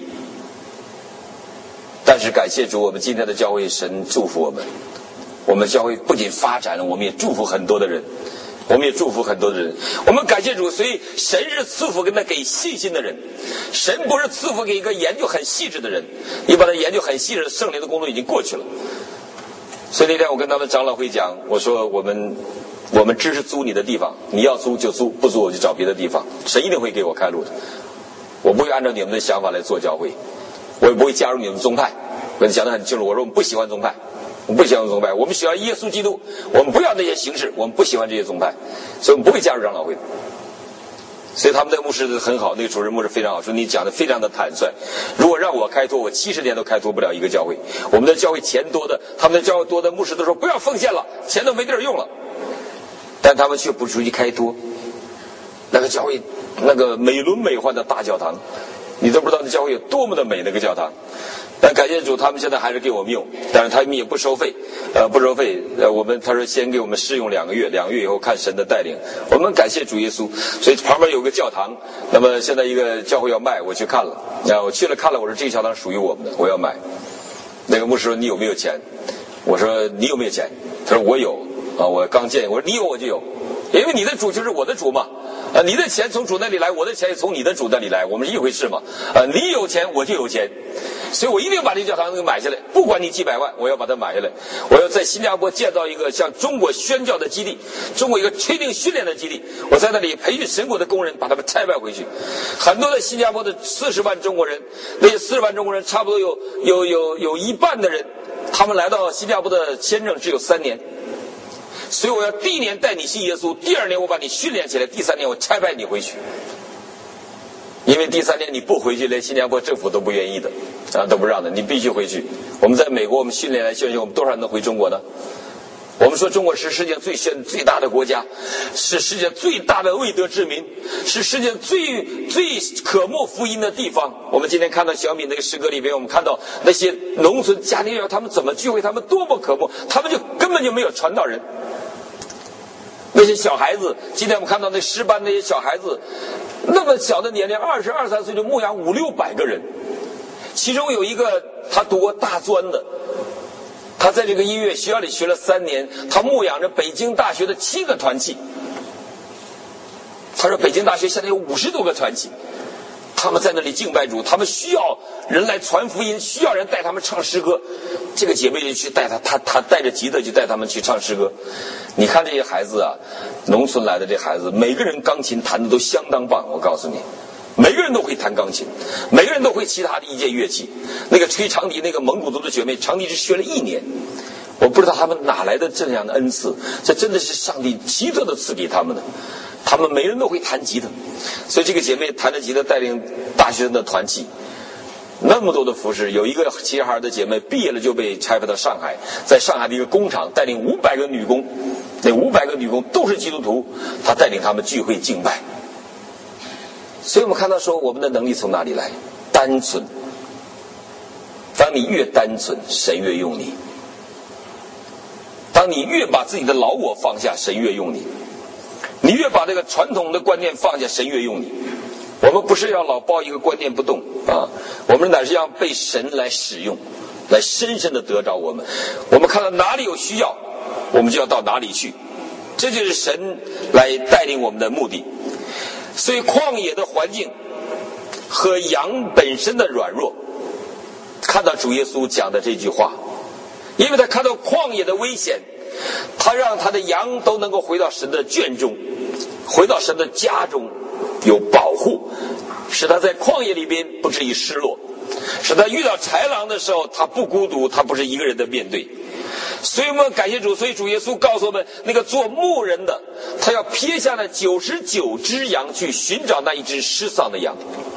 但是感谢主，我们今天的教会神祝福我们，我们教会不仅发展了，我们也祝福很多的人，我们也祝福很多的人。我们感谢主，所以神是赐福给那给信心的人，神不是赐福给一个研究很细致的人。你把他研究很细致的圣灵的工作已经过去了。 所以那天我跟他们长老会讲，我说我们我们支持租你的地方，你要租就租，不租我就找别的地方，神一定会给我开路的。我不会按照你们的想法来做教会，我也不会加入你们宗派。我讲得很清楚，我说我们不喜欢宗派，我们不喜欢宗派，我们喜欢耶稣基督，我们不要那些形式，我们不喜欢这些宗派，所以我们不会加入长老会。所以他们的牧师很好，那个主任牧师非常好，说你讲的非常的坦率。如果让我开拓，我七十年都开拓不了一个教会。我们的教会钱多的，他们的教会多的牧师都说不要奉献了，钱都没地儿用了，但他们却不出去开拓。那个教会，那个美轮美奂的大教堂，你都不知道那教会有多么的美，那个教堂。但感谢主，他们现在还是给我们用，但是他们也不收费，呃，不收费。呃，我们他说先给我们试用两个月，两个月以后看神的带领。我们感谢主耶稣。所以旁边有个教堂，那么现在一个教会要卖，我去看了，啊，我去了看了，我说这个教堂属于我们的，我要买。那个牧师说你有没有钱？我说你有没有钱？他说我有啊，我刚建。我说你有我就有，因为你的主就是我的主嘛。啊，你的钱从主那里来，我的钱也从你的主那里来，我们是一回事嘛。啊，你有钱我就有钱，所以我一定把这个教堂给买下来，不管你几百万，我要把它买下来。我要在新加坡建造一个像中国宣教的基地，中国一个确定训练的基地，我在那里培育神国的工人，把他们拆卖回去。很多的新加坡的四十万中国人，那些四十万中国人差不多有有有有一半的人，他们来到新加坡的签证只有三年。所以我要第一年带你信耶稣，第二年我把你训练起来，第三年我拆派你回去。因为第三年你不回去，连新加坡政府都不愿意的，啊，都不让的，你必须回去。我们在美国，我们训练来训练，我们多少人能回中国呢？我们说中国是世界最炫最大的国家，是世界最大的未得之民，是世界最最渴慕福音的地方。我们今天看到小米那个诗歌里边，我们看到那些农村家庭他们怎么聚会，他们多么渴慕，他们就根本就没有传道人。那些小孩子，今天我们看到那诗班那些小孩子，那么小的年龄，二十二三岁就牧养五六百个人，其中有一个他读过大专的，他在这个音乐学校里学了三年，他牧养着北京大学的七个团契。他说北京大学现在有五十多个团契，他们在那里敬拜主，他们需要人来传福音，需要人带他们唱诗歌。这个姐妹就去带他，他他带着吉他去带他们去唱诗歌。你看这些孩子啊，农村来的这孩子，每个人钢琴弹的都相当棒，我告诉你，每个人都会弹钢琴，每个人都会其他的一件乐器。那个吹长笛那个蒙古族的姐妹，长笛只学了一年，我不知道他们哪来的这样的恩赐，这真的是上帝奇特的赐给他们的。他们每人都会弹吉他，所以这个姐妹弹着吉他带领大学生的团契，那么多的服饰。有一个齐齐哈尔的姐妹毕业了就被差派到上海，在上海的一个工厂带领五百个女工，那五百个女工都是基督徒，她带领他们聚会敬拜。所以我们看到说，我们的能力从哪里来？单纯。当你越单纯，神越用你；当你越把自己的老我放下，神越用你。你越把这个传统的观念放下，神越用你。我们不是要老抱一个观念不动啊，我们乃是要被神来使用，来深深的得着我们。我们看到哪里有需要，我们就要到哪里去，这就是神来带领我们的目的。所以旷野的环境和羊本身的软弱，看到主耶稣讲的这句话，因为他看到旷野的危险，他让他的羊都能够回到神的圈中，回到神的家中，有保护，使他在旷野里边不至于失落，使他遇到豺狼的时候他不孤独，他不是一个人的面对。所以我们感谢主，所以主耶稣告诉我们，那个做牧人的，他要撇下了九十九只羊去寻找那一只失丧的羊。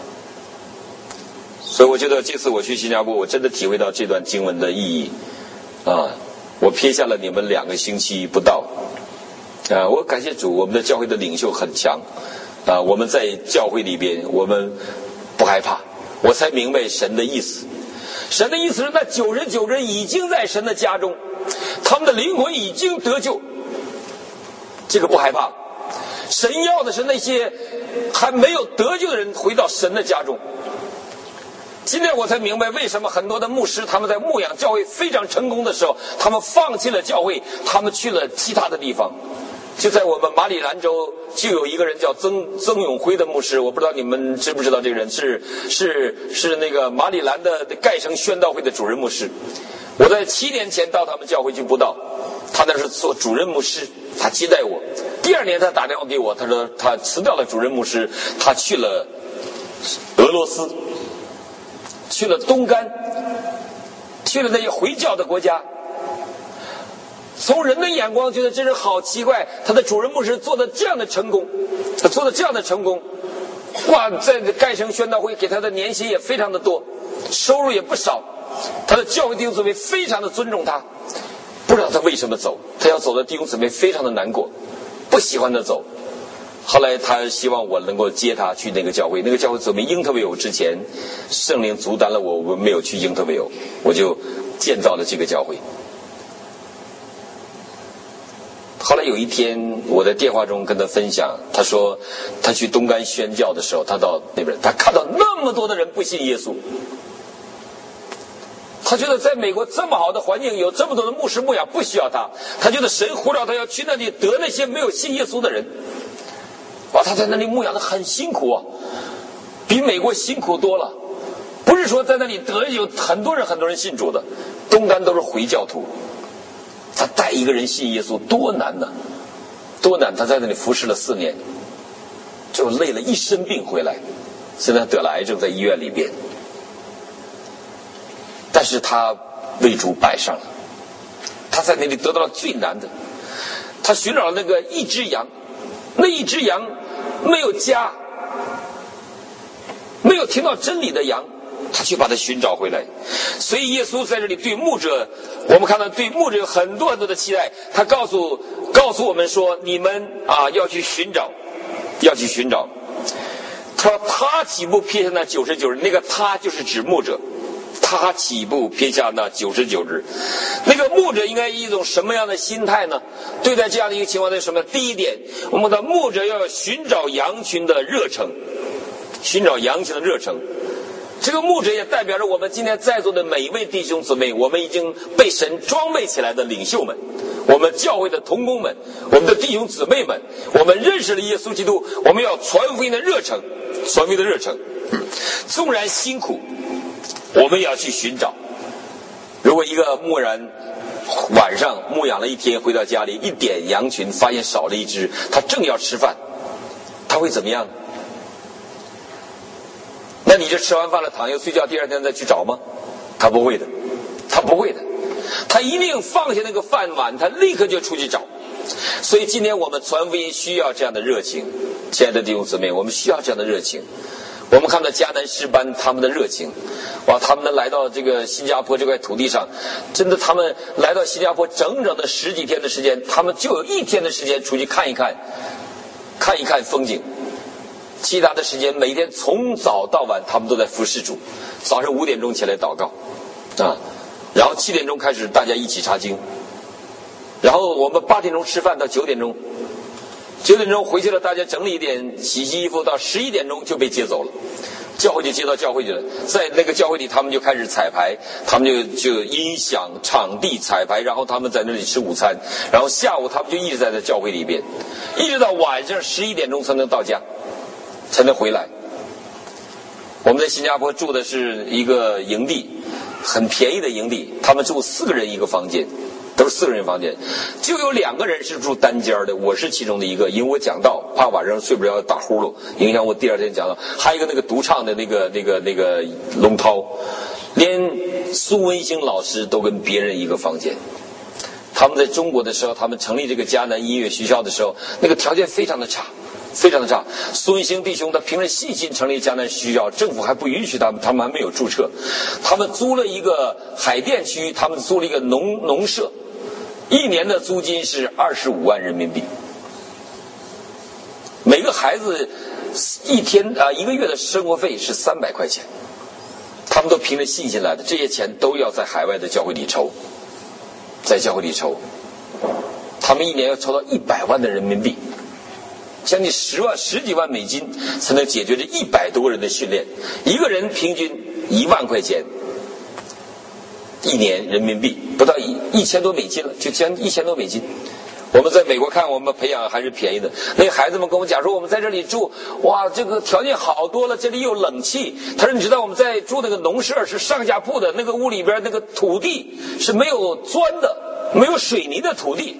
所以我觉得这次我去新加坡，我真的体会到这段经文的意义啊！我撇下了你们两个星期不到啊！我感谢主，我们的教会的领袖很强啊！我们在教会里边，我们不害怕，我才明白神的意思。神的意思是，那九十九人已经在神的家中，他们的灵魂已经得救，这个不害怕。神要的是那些还没有得救的人回到神的家中。今天我才明白，为什么很多的牧师他们在牧养教会非常成功的时候，他们放弃了教会，他们去了其他的地方。就在我们马里兰州就有一个人叫曾曾永辉的牧师，我不知道你们知不知道这个人，是是是那个马里兰的盖城宣道会的主任牧师。 我在七年前到他们教会去布道，他那是做主任牧师，他接待我。第二年他打电话给我，他说他辞掉了主任牧师，他去了俄罗斯，去了东干，去了那些回教的国家。从人的眼光觉得真是好奇怪，他的主任牧师做的这样的成功，他做的这样的成功，哇，在盖城宣道会给他的年薪也非常的多，收入也不少，他的教会弟兄姊妹非常的尊重他。不知道他为什么走，他要走的弟兄姊妹非常的难过，不喜欢他走。后来他希望我能够接他去那个教会，那个教会准备英特维尔之前，圣灵阻挡了我，我没有去英特维尔，我就建造了这个教会。后来有一天我在电话中跟他分享，他说他去东干宣教的时候，他到那边他看到那么多的人不信耶稣，他觉得在美国这么好的环境，有这么多的牧师牧养不需要他，他觉得神呼召他要去那里得那些没有信耶稣的人。哇，他在那里牧养的很辛苦啊，比美国辛苦多了。不是说在那里得有很多人很多人信主的，东干都是回教徒，他带一个人信耶稣多难呢，多难！他在那里服侍了四年，就累了一身病回来，现在得了癌症，在医院里边。但是他为主摆上了，他在那里得到了最难的，他寻找了那个一只羊，那一只羊没有家，没有听到真理的羊，他去把它寻找回来。所以耶稣在这里对牧者，我们看到对牧者有很多很多的期待，他告诉告诉我们说，你们啊要去寻找，要去寻找。他说他岂不撇下那九十九人？那个他就是指牧者，他岂不撇下那九十九只？那个牧者应该以一种什么样的心态呢？对待这样的一个情况，在什么？第一点，我们的牧者要寻找羊群的热诚，寻找羊群的热诚。这个牧者也代表着我们今天在座的每一位弟兄姊妹，我们已经被神装备起来的领袖们，我们教会的同工们，我们的弟兄姊妹们，我们认识了耶稣基督，我们要传福音的热诚，传福音的热诚。纵然辛苦，我们也要去寻找。如果一个牧人晚上牧养了一天，回到家里一点羊群，发现少了一只，他正要吃饭，他会怎么样？那你就吃完饭了，躺下睡觉，第二天再去找吗？他不会的，他不会的，他一定放下那个饭碗，他立刻就出去找。所以今天我们传福音需要这样的热情，亲爱的弟兄姊妹，我们需要这样的热情。我们看到迦南诗班他们的热情，哇，他们能来到这个新加坡这块土地上，真的，他们来到新加坡整整的十几天的时间，他们就有一天的时间出去看一看，看一看风景。其他的时间每天从早到晚他们都在服侍主，早上五点钟起来祷告啊，然后七点钟开始大家一起查经，然后我们八点钟吃饭到九点钟，九点钟回去了，大家整理一点洗洗衣服，到十一点钟就被接走了，教会就接到教会去了。在那个教会里他们就开始彩排，他们就就音响场地彩排，然后他们在那里吃午餐，然后下午他们就一直在这教会里边，一直到晚上十一点钟才能到家，才能回来。我们在新加坡住的是一个营地，很便宜的营地，他们住四个人一个房间，都是四个人房间，就有两个人是住单间的，我是其中的一个，因为我讲道怕晚上睡不着打呼噜影响我第二天讲道。还有一个那个独唱的那个那个那个龙涛，连苏文兴老师都跟别人一个房间。他们在中国的时候，他们成立这个迦南音乐学校的时候，那个条件非常的差，非常的差。苏文兴弟兄他凭着信心成立迦南学校，政府还不允许他们，他们还没有注册。他们租了一个海淀区，他们租了一个农农舍，一年的租金是二十五万人民币，每个孩子一天啊、呃、一个月的生活费是三百块钱。他们都凭着信心来的，这些钱都要在海外的教会里筹，在教会里筹，他们一年要筹到一百万的人民币，将近十万十几万美金才能解决这一百多个人的训练，一个人平均一万块钱，一年人民币不到一一千多美金了，就将一千多美金。 我们在美国看，我们培养还是便宜的。那孩子们跟我讲说，我们在这里住，哇，这个条件好多了，这里有冷气。他说，你知道我们在住那个农舍是上下铺的，那个屋里边那个土地是没有砖的，没有水泥的土地。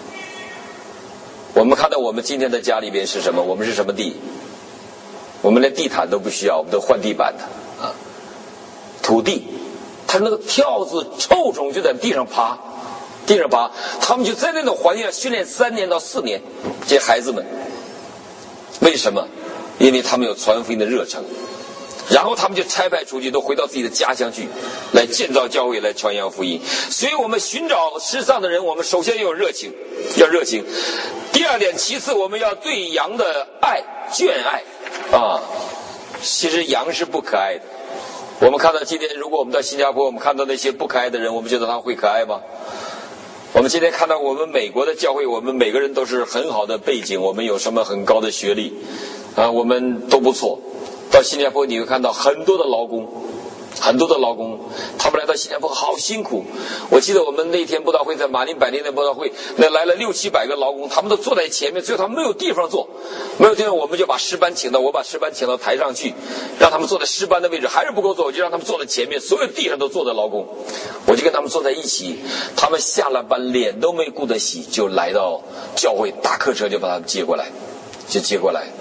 我们看到我们今天的家里边是什么？我们是什么地？我们连地毯都不需要，我们都换地板的啊。土地，他那个跳蚤、臭虫就在地上爬。地上爬，他们就在那种环境下训练三年到四年，这些孩子们，为什么？因为他们有传福音的热忱，然后他们就差派出去，都回到自己的家乡去，来建造教会，来传扬福音。所以我们寻找世上的人，我们首先要有热情，要热情。第二点，其次我们要对羊的爱，眷爱啊。其实羊是不可爱的。我们看到今天，如果我们到新加坡，我们看到那些不可爱的人，我们觉得他会可爱吗？我们今天看到我们美国的教会，我们每个人都是很好的背景，我们有什么很高的学历啊，我们都不错。到新加坡你会看到很多的劳工，很多的劳工，他们来到新加坡好辛苦。我记得我们那天布道会在马林百年的布道会，那来了六七百个劳工，他们都坐在前面，最后他们没有地方坐，没有地方，我们就把诗班请到，我把诗班请到台上去，让他们坐在诗班的位置，还是不够坐，我就让他们坐在前面，所有地上都坐着劳工，我就跟他们坐在一起，他们下了班脸都没顾得洗，就来到教会，大客车就把他们接过来，就接过来。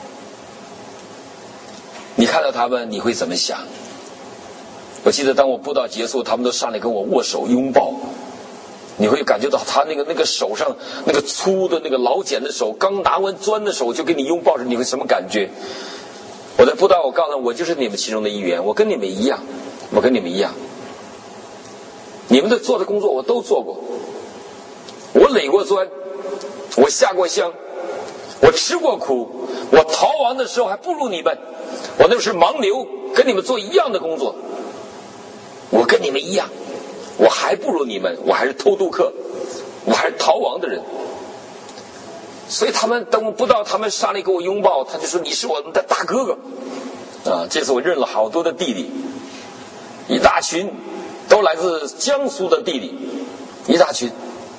你看到他们，你会怎么想？我记得当我布道结束，他们都上来跟我握手拥抱，你会感觉到他那个那个手上那个粗的那个老茧的手，刚拿完砖的手就给你拥抱着，你会什么感觉？我在布道，我告诉他，我就是你们其中的一员，我跟你们一样，我跟你们一样，你们的做的工作我都做过，我垒过砖，我下过乡，我吃过苦，我逃亡的时候还不如你们，我那是盲流，跟你们做一样的工作，我跟你们一样，我还不如你们，我还是偷渡客，我还是逃亡的人。所以他们等不到他们上来给我拥抱，他就说你是我们的大哥哥啊！这次我认了好多的弟弟，一大群都来自江苏的弟弟，一大群，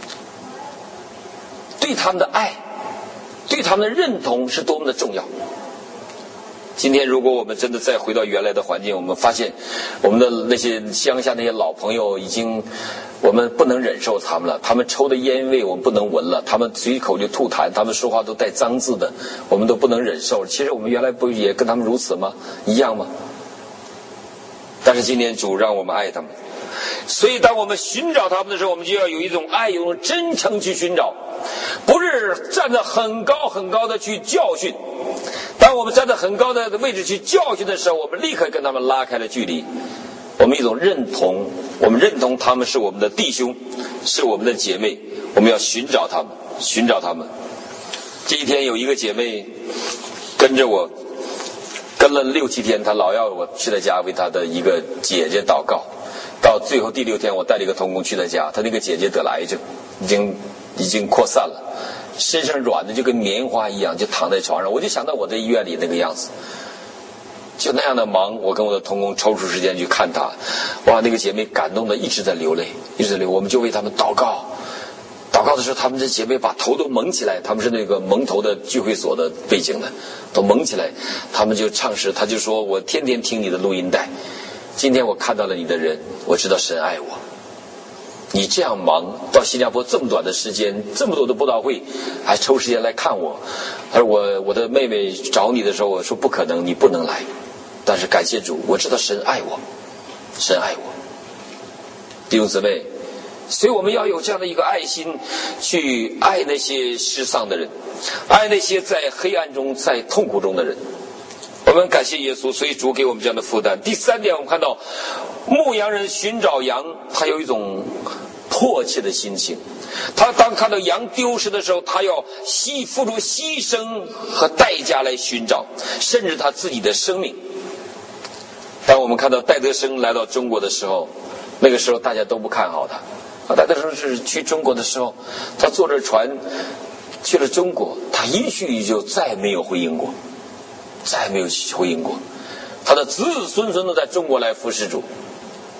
对他们的爱，对他们的认同是多么的重要。今天如果我们真的再回到原来的环境，我们发现我们的那些乡下那些老朋友已经，我们不能忍受他们了，他们抽的烟味我们不能闻了，他们随口就吐痰，他们说话都带脏字的，我们都不能忍受。其实我们原来不也跟他们如此吗？一样吗？但是今天主让我们爱他们，所以当我们寻找他们的时候，我们就要有一种爱，有一种真诚去寻找，不是站在很高很高的去教训。当我们站在很高的位置去教训的时候，我们立刻跟他们拉开了距离。我们一种认同，我们认同他们是我们的弟兄，是我们的姐妹，我们要寻找他们，寻找他们。这一天有一个姐妹跟着我，跟了六七天，她老要我去她家为她的一个姐姐祷告。到最后第六天，我带了一个同工去她家，她那个姐姐得了癌症，已经已经扩散了。身上软的就跟棉花一样，就躺在床上。我就想到我在医院里那个样子，就那样的忙。我跟我的同工抽出时间去看他，哇，那个姐妹感动的一直在流泪，一直在流。我们就为他们祷告，祷告的时候，他们这姐妹把头都蒙起来，他们是那个蒙头的聚会所的背景的，都蒙起来。他们就唱诗，他就说：“我天天听你的录音带，今天我看到了你的人，我知道神爱我。”你这样忙到新加坡这么短的时间，这么多的布道会，还抽时间来看我。而我我的妹妹找你的时候，我说不可能，你不能来。但是感谢主，我知道神爱我，神爱我。弟兄姊妹，所以我们要有这样的一个爱心，去爱那些失丧的人，爱那些在黑暗中、在痛苦中的人。我们感谢耶稣，所以主给我们这样的负担。第三点，我们看到牧羊人寻找羊，他有一种迫切的心情。他当看到羊丢失的时候，他要牺付出牺牲和代价来寻找，甚至他自己的生命。当我们看到戴德生来到中国的时候，那个时候大家都不看好他。戴德生是去中国的时候，他坐着船去了中国，他也许就再没有回英国。再没有回应过，他的子子孙孙都在中国来服侍主。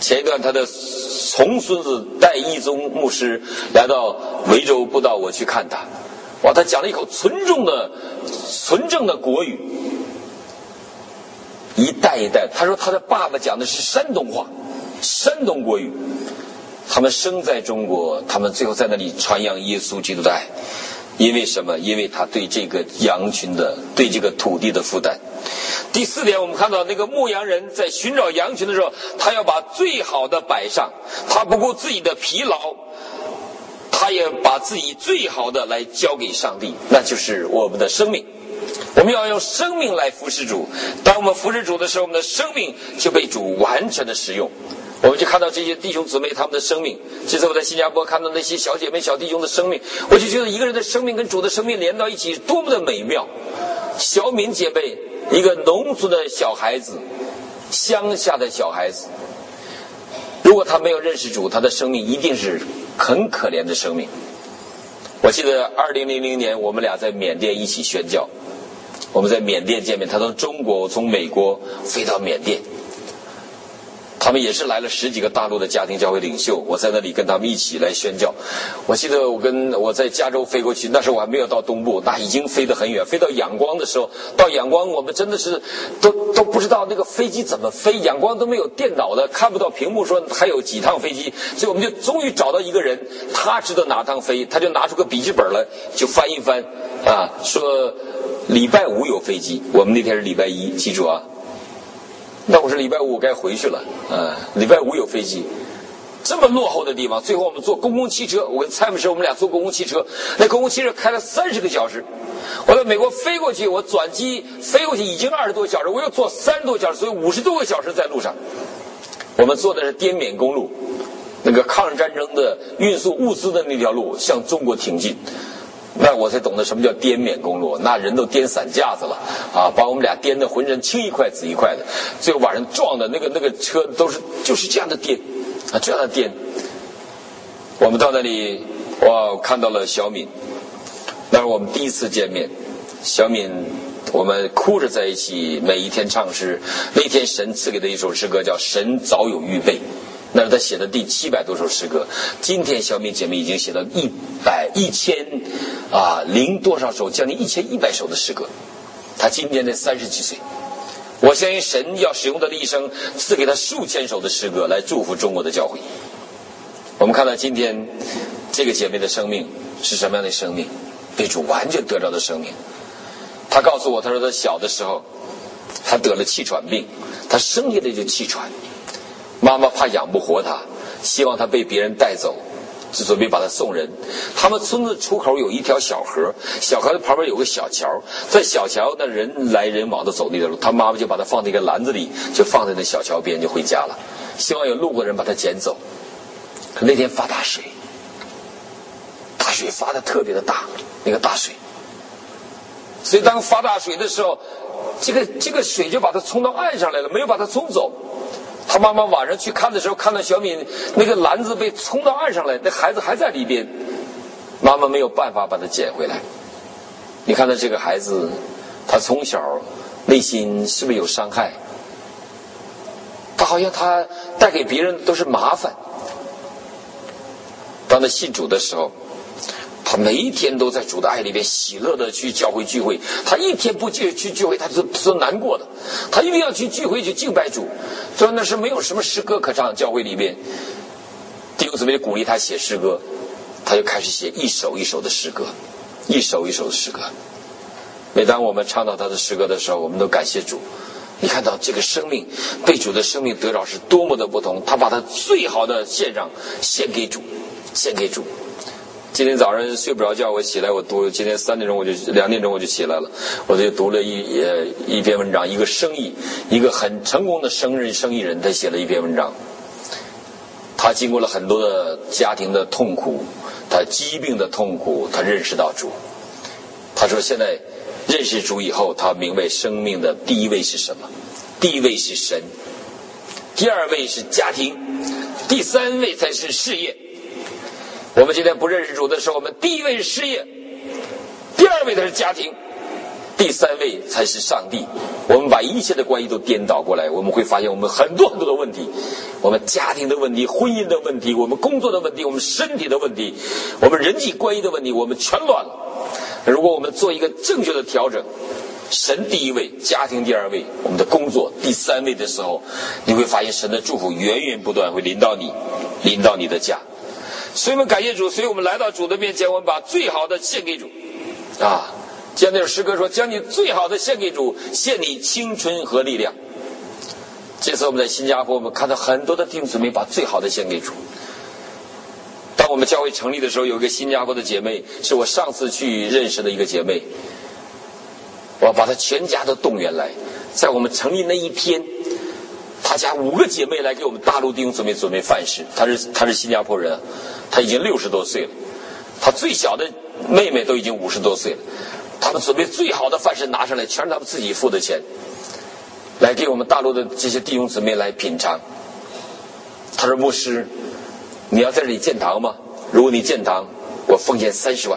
前一段他的重孙子戴义宗牧师来到维州布道，我去看他，哇，他讲了一口纯正的纯正的国语，一代一代。他说他的爸爸讲的是山东话，山东国语。他们生在中国，他们最后在那里传扬耶稣基督的爱。因为什么？因为他对这个羊群的对这个土地的负担。第四点，我们看到那个牧羊人在寻找羊群的时候，他要把最好的摆上，他不顾自己的疲劳，他也把自己最好的来交给上帝，那就是我们的生命。我们要用生命来服侍主，当我们服侍主的时候，我们的生命就被主完全的使用。我们就看到这些弟兄姊妹他们的生命。这次我在新加坡看到那些小姐妹小弟兄的生命，我就觉得一个人的生命跟主的生命连到一起多么的美妙。小敏姐妹，一个农村的小孩子，乡下的小孩子，如果他没有认识主，他的生命一定是很可怜的生命。我记得二零零零年我们俩在缅甸一起宣教，我们在缅甸见面，他从中国我从美国飞到缅甸，他们也是来了十几个大陆的家庭教会领袖，我在那里跟他们一起来宣教。我记得我跟我在加州飞过去，那时候我还没有到东部，那已经飞得很远，飞到仰光的时候，到仰光我们真的是都都不知道那个飞机怎么飞，仰光都没有电脑的，看不到屏幕说还有几趟飞机，所以我们就终于找到一个人，他知道哪趟飞，他就拿出个笔记本来就翻一翻啊，说礼拜五有飞机，我们那天是礼拜一，记住啊。那我是礼拜五该回去了啊！礼拜五有飞机，这么落后的地方，最后我们坐公共汽车，我跟蔡牧师我们俩坐公共汽车，那公共汽车开了三十个小时。我在美国飞过去，我转机飞过去已经二十多个小时，我又坐三十多个小时，所以五十多个小时在路上。我们坐的是滇缅公路，那个抗日战争的运输物资的那条路向中国挺进。那我才懂得什么叫滇缅公路，那人都颠散架子了啊，把我们俩颠得浑身青一块紫一块的，最后晚上撞的那个那个车都是就是这样的颠啊，这样的颠。我们到那里，哇，看到了小敏，那是我们第一次见面。小敏，我们哭着在一起，每一天唱诗。那天神赐给的一首诗歌叫《神早有预备》。那是他写的第七百多首诗歌。今天小敏姐妹已经写了一百一千啊零多少首，将近一千一百首的诗歌。他今年才三十几岁，我相信神要使用他的一生，赐给他数千首的诗歌来祝福中国的教会。我们看到今天这个姐妹的生命是什么样的生命？被主完全得着的生命。她告诉我，她说她小的时候，她得了气喘病，她生下来就气喘。妈妈怕养不活他，希望他被别人带走，就准备把他送人。他们村子出口有一条小河，小河的旁边有个小桥，在小桥那人来人往的走那条路，他妈妈就把他放在一个篮子里，就放在那小桥边就回家了，希望有路过人把他捡走。可那天发大水，大水发的特别的大，那个大水，所以当发大水的时候，这个这个水就把他冲到岸上来了，没有把他冲走。他妈妈晚上去看的时候，看到小敏那个篮子被冲到岸上来，那孩子还在里边，妈妈没有办法把他捡回来。你看到这个孩子，他从小内心是不是有伤害？他好像他带给别人都是麻烦。当他信主的时候，他每一天都在主的爱里边喜乐的去教会聚会，他一天不去去聚会他是是难过的，他一定要去聚会去敬拜主。所以那是没有什么诗歌可唱，教会里边弟兄姊妹鼓励他写诗歌，他就开始写一首一首的诗歌，一首一首的诗歌。每当我们唱到他的诗歌的时候，我们都感谢主。你看到这个生命被主的生命得着是多么的不同，他把他最好的献上，献给主，献给主。今天早上睡不着觉，我起来我读，今天三点钟我就两点钟我就起来了，我就读了一呃一篇文章，一个生意，一个很成功的生日生意人，他写了一篇文章。他经过了很多的家庭的痛苦，他疾病的痛苦，他认识到主。他说现在认识主以后，他明白生命的第一位是什么？第一位是神，第二位是家庭，第三位才是事业。我们今天不认识主的时候，我们第一位是事业，第二位才是家庭， 第三位才是上帝。我们把一切的关系都颠倒过来，我们会发现我们很多很多的问题，我们家庭的问题，婚姻的问题，我们工作的问题，我们身体的问题，我们人际关系的问题，我们全乱了。如果我们做一个正确的调整，神第一位，家庭第二位，我们的工作第三位的时候，你会发现神的祝福源源不断会临到你，临到你的家。所以我们感谢主，所以我们来到主的面前，我们把最好的献给主啊！像那首诗歌说，将你最好的献给主，献你青春和力量。这次我们在新加坡，我们看到很多的弟兄姊妹把最好的献给主。当我们教会成立的时候，有一个新加坡的姐妹，是我上次去认识的一个姐妹，我把她全家都动员来，在我们成立那一天，她家五个姐妹来给我们大陆弟兄姊妹准备饭食。她是她是新加坡人，她已经六十多岁了，她最小的妹妹都已经五十多岁了。他们准备最好的饭食拿上来，全是他们自己付的钱，来给我们大陆的这些弟兄姊妹来品尝。他说：“牧师，你要在这里建堂吗？如果你建堂，我奉献三十万。”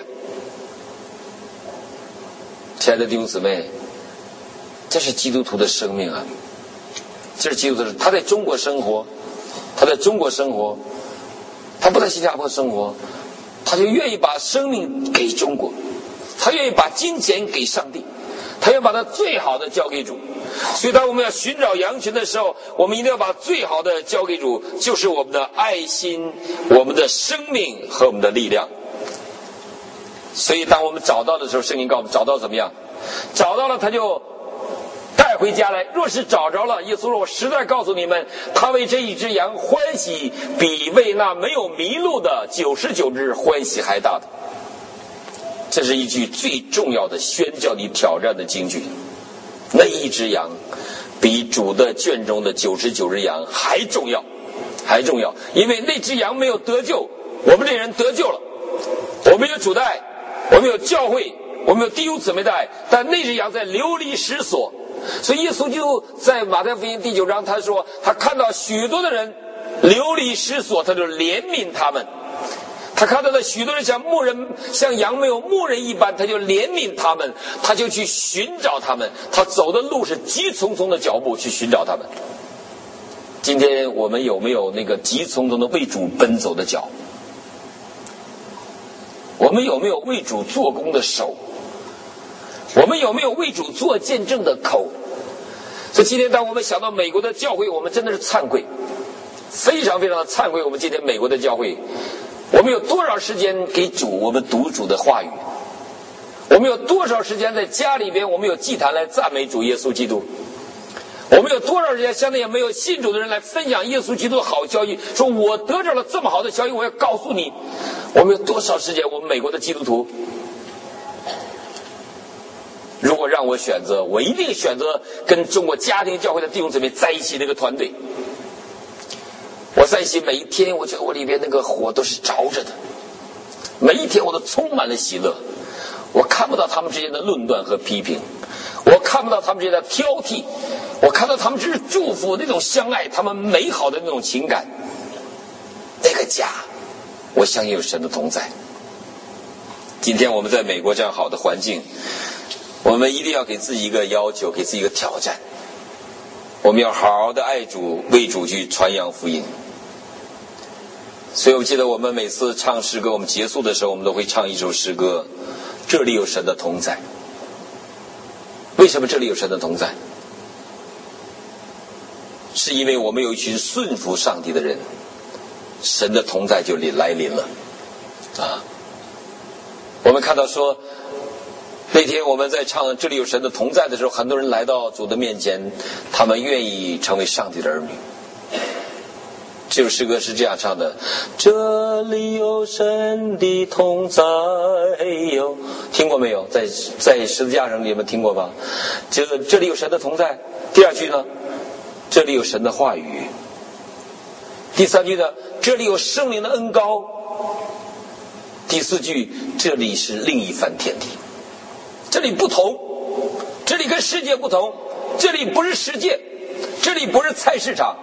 亲爱的弟兄姊妹，这是基督徒的生命啊！这是基督徒的，他在中国生活，他在中国生活，他不在新加坡生活，他就愿意把生命给中国。他愿意把金钱给上帝，他要把他最好的交给主。所以当我们要寻找羊群的时候，我们一定要把最好的交给主，就是我们的爱心、我们的生命和我们的力量。所以当我们找到的时候，圣经告诉我们找到怎么样？找到了他就带回家来。若是找着了，耶稣说：“我实在告诉你们，他为这一只羊欢喜，比为那没有迷路的九十九只欢喜还大的。”这是一句最重要的宣教你挑战的金句。那一只羊比主的圈中的九十九只羊还重要，还重要，因为那只羊没有得救，我们这人得救了，我们有主的爱，我们有教会，我们有弟兄姊妹的爱，但那只羊在流离失所。所以耶稣就在马太福音第九章，他说他看到许多的人流离失所，他就怜悯他们。他看到的许多人像牧人，像羊没有牧人一般，他就怜悯他们，他就去寻找他们。他走的路是急匆匆的脚步去寻找他们。今天我们有没有那个急匆匆的为主奔走的脚？我们有没有为主做工的手？我们有没有为主做见证的口？所以今天当我们想到美国的教会，我们真的是惭愧，非常非常的惭愧。我们今天美国的教会，我们有多少时间给主我们读主的话语？我们有多少时间在家里边我们有祭坛来赞美主耶稣基督？我们有多少时间向那些没有信主的人来分享耶稣基督的好消息，说我得着了这么好的消息，我要告诉你。我们有多少时间，我们美国的基督徒，如果让我选择，我一定选择跟中国家庭教会的弟兄姊妹在一起那个团队。我在一起每一天，我觉得我里边那个火都是着着的，每一天我都充满了喜乐。我看不到他们之间的论断和批评，我看不到他们之间的挑剔，我看到他们只是祝福，那种相爱，他们美好的那种情感。那个家，我相信有神的同在。今天我们在美国这样好的环境，我们一定要给自己一个要求，给自己一个挑战。我们要好好的爱主，为主去传扬福音。所以我记得我们每次唱诗歌，我们结束的时候，我们都会唱一首诗歌，这里有神的同在。为什么这里有神的同在？是因为我们有一群顺服上帝的人，神的同在就来临了啊！我们看到说，那天我们在唱这里有神的同在的时候，很多人来到主的面前，他们愿意成为上帝的儿女。这首诗歌是这样唱的：这里有神的同在哟，听过没有？在在十字架上你们听过吧？这个这里有神的同在。第二句呢，这里有神的话语。第三句呢，这里有圣灵的恩膏。第四句，这里是另一番天地。这里不同，这里跟世界不同，这里不是世界，这里不是菜市场，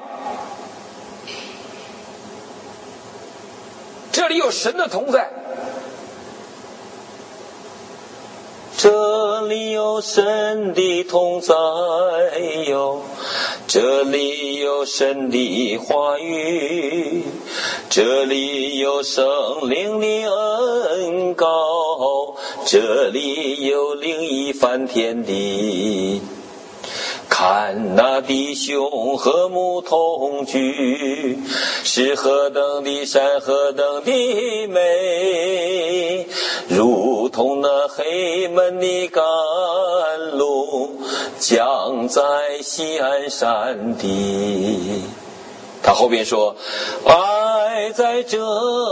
这里有神的同在。这这里有神的同在哟，这里有神的话语，这里有圣灵的恩膏，这里有灵一翻天地。看那弟兄和睦同居，是何等的善，何等的美，如同那黑门的甘露降在西安山地。他后边说，爱在这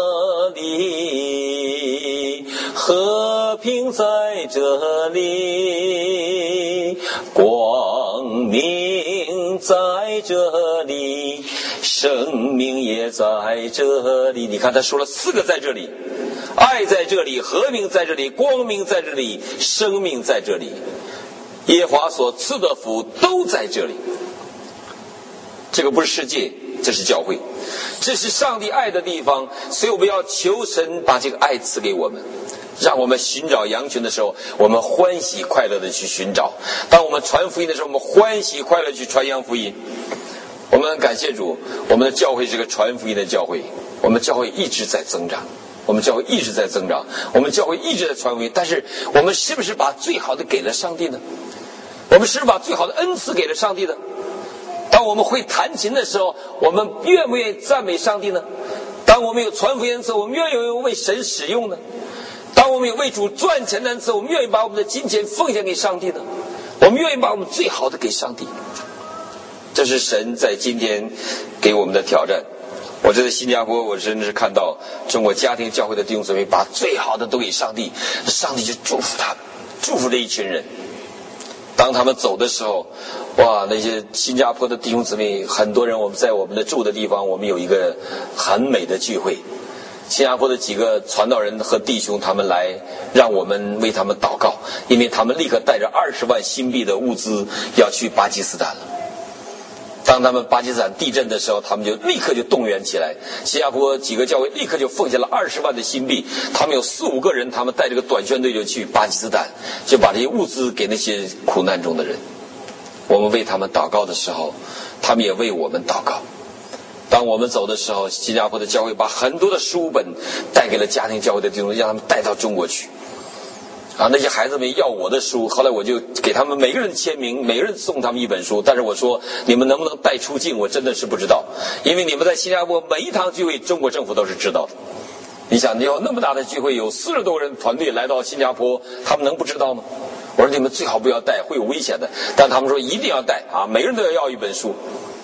里，和平在这里，光明在这里，生命也在这里。你看他说了四个在这里，爱在这里，和平在这里，光明在这里，生命在这里，耶和华所赐的福都在这里。这个不是世界，这是教会，这是上帝爱的地方，所以我们要求神把这个爱赐给我们，让我们寻找羊群的时候，我们欢喜快乐的去寻找；当我们传福音的时候，我们欢喜快乐去传扬福音。我们感谢主，我们的教会是个传福音的教会，我们教会一直在增长，我们教会一直在增长，我们教会一直在传福音。但是我们是不是把最好的给了上帝呢？我们是不是把最好的恩赐给了上帝呢？当我们会弹琴的时候，我们愿不愿意赞美上帝呢？当我们有传福音的时候，我们愿不愿意为神使用呢？当我们有为主赚钱的时候，我们愿意把我们的金钱奉献给上帝呢？我们愿意把我们最好的给上帝。这是神在今天给我们的挑战。我在新加坡，我真的是看到中国家庭教会的弟兄姊妹把最好的都给上帝，上帝就祝福他们，祝福这一群人。当他们走的时候，哇，那些新加坡的弟兄姊妹，很多人，我们在我们的住的地方，我们有一个很美的聚会。新加坡的几个传道人和弟兄，他们来让我们为他们祷告，因为他们立刻带着二十万新币的物资要去巴基斯坦了。当他们巴基斯坦地震的时候，他们就立刻就动员起来，新加坡几个教会立刻就奉献了二十万的新币，他们有四五个人，他们带这个短宣队就去巴基斯坦，就把这些物资给那些苦难中的人。我们为他们祷告的时候，他们也为我们祷告。当我们走的时候，新加坡的教会把很多的书本带给了家庭教会的弟兄，让他们带到中国去。啊，那些孩子们要我的书，后来我就给他们每个人签名，每个人送他们一本书。但是我说，你们能不能带出境，我真的是不知道，因为你们在新加坡每一堂聚会，中国政府都是知道的。你想，你有那么大的聚会，有四十多个人团队来到新加坡，他们能不知道吗？我说你们最好不要带，会有危险的。但他们说一定要带啊，每个人都要要一本书。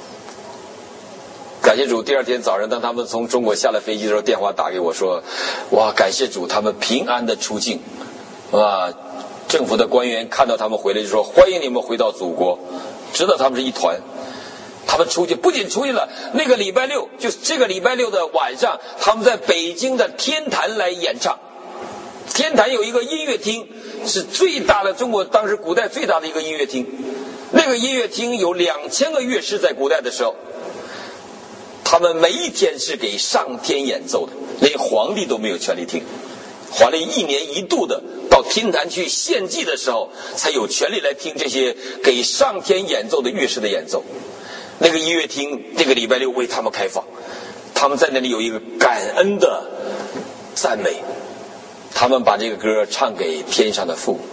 感谢主，第二天早上，当他们从中国下了飞机的时候，电话打给我说，哇，感谢主，他们平安的出境。啊，政府的官员看到他们回来就说，欢迎你们回到祖国，知道他们是一团。他们出去不仅出去了，那个礼拜六，就是这个礼拜六的晚上，他们在北京的天坛来演唱。天坛有一个音乐厅，是最大的，中国当时古代最大的一个音乐厅。那个音乐厅有两千个乐师，在古代的时候，他们每一天是给上天演奏的，连皇帝都没有权利听。皇帝一年一度的到天坛去献祭的时候，才有权利来听这些给上天演奏的乐师的演奏。那个音乐厅这个礼拜六为他们开放，他们在那里有一个感恩的赞美，他们把这个歌唱给天上的父。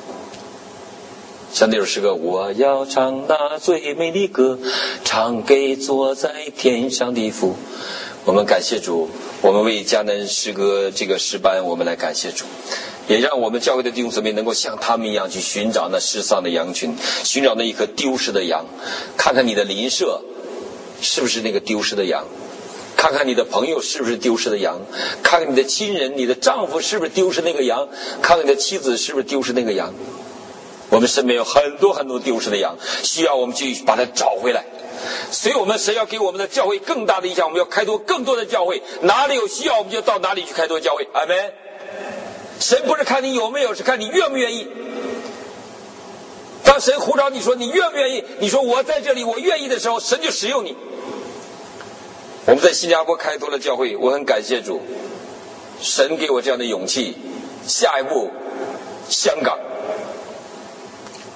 像那首诗歌，我要唱那最美的歌，唱给坐在天上的父。我们感谢主，我们为迦南诗歌这个诗班，我们来感谢主，也让我们教会的弟兄姊妹能够像他们一样去寻找那失丧的羊群，寻找那一颗丢失的羊。看看你的邻舍是不是那个丢失的羊，看看你的朋友是不是丢失的羊，看看你的亲人，你的丈夫是不是丢失那个羊，看看你的妻子是不是丢失那个羊。我们身边有很多很多丢失的羊，需要我们去把它找回来。所以我们神要给我们的教会更大的影响，我们要开拓更多的教会，哪里有需要我们就到哪里去开拓教会。阿们。神不是看你有没有，是看你愿不愿意。当神呼召你说你愿不愿意，你说我在这里我愿意的时候，神就使用你。我们在新加坡开拓了教会，我很感谢主，神给我这样的勇气。下一步香港，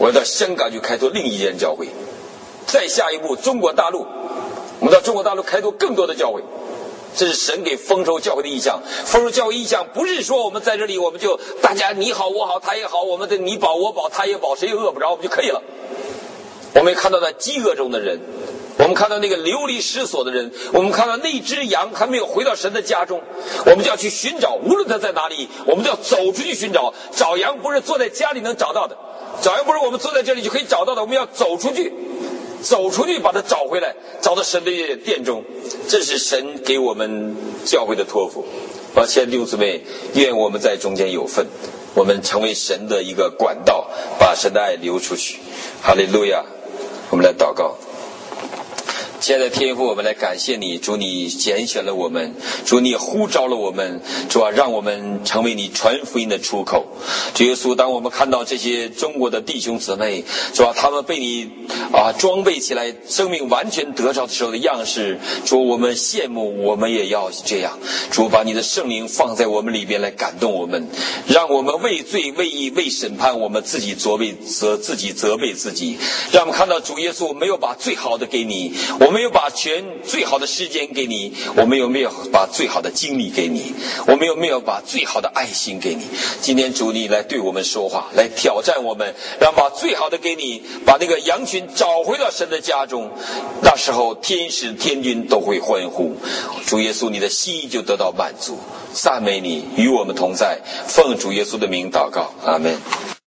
我要到香港去开拓另一间教会，再下一步中国大陆，我们到中国大陆开拓更多的教会。这是神给丰收教会的意向。丰收教会意向不是说我们在这里我们就大家你好我好他也好，我们的你饱我饱他也饱，谁也饿不着我们就可以了。我们看到那饥饿中的人，我们看到那个流离失所的人，我们看到那只羊还没有回到神的家中，我们就要去寻找，无论他在哪里，我们都要走出去寻找。找羊不是坐在家里能找到的，找羊不是我们坐在这里就可以找到的，我们要走出去，走出去把它找回来，找到神的殿中。这是神给我们教会的托付。抱歉弟兄姊妹，愿我们在中间有份，我们成为神的一个管道，把神的爱流出去。哈利路亚！我们来祷告。亲爱的天父，我们来感谢你，主你拣选了我们，主你呼召了我们，主啊，让我们成为你传福音的出口。主耶稣，当我们看到这些中国的弟兄姊妹，主啊，他们被你啊装备起来，生命完全得着的时候的样式，主我们羡慕，我们也要这样。主把你的圣灵放在我们里边来感动我们，让我们为罪为义为审判，我们自己责备责自己责备自己，让我们看到主耶稣没有把最好的给你，我没有把全最好的时间给你，我们有没有把最好的精力给你，我们有没有把最好的爱心给你。今天主你来对我们说话，来挑战我们，让把最好的给你，把那个羊群找回到神的家中。那时候天使天军都会欢呼，主耶稣你的心意就得到满足。赞美你，与我们同在，奉主耶稣的名祷告，阿们。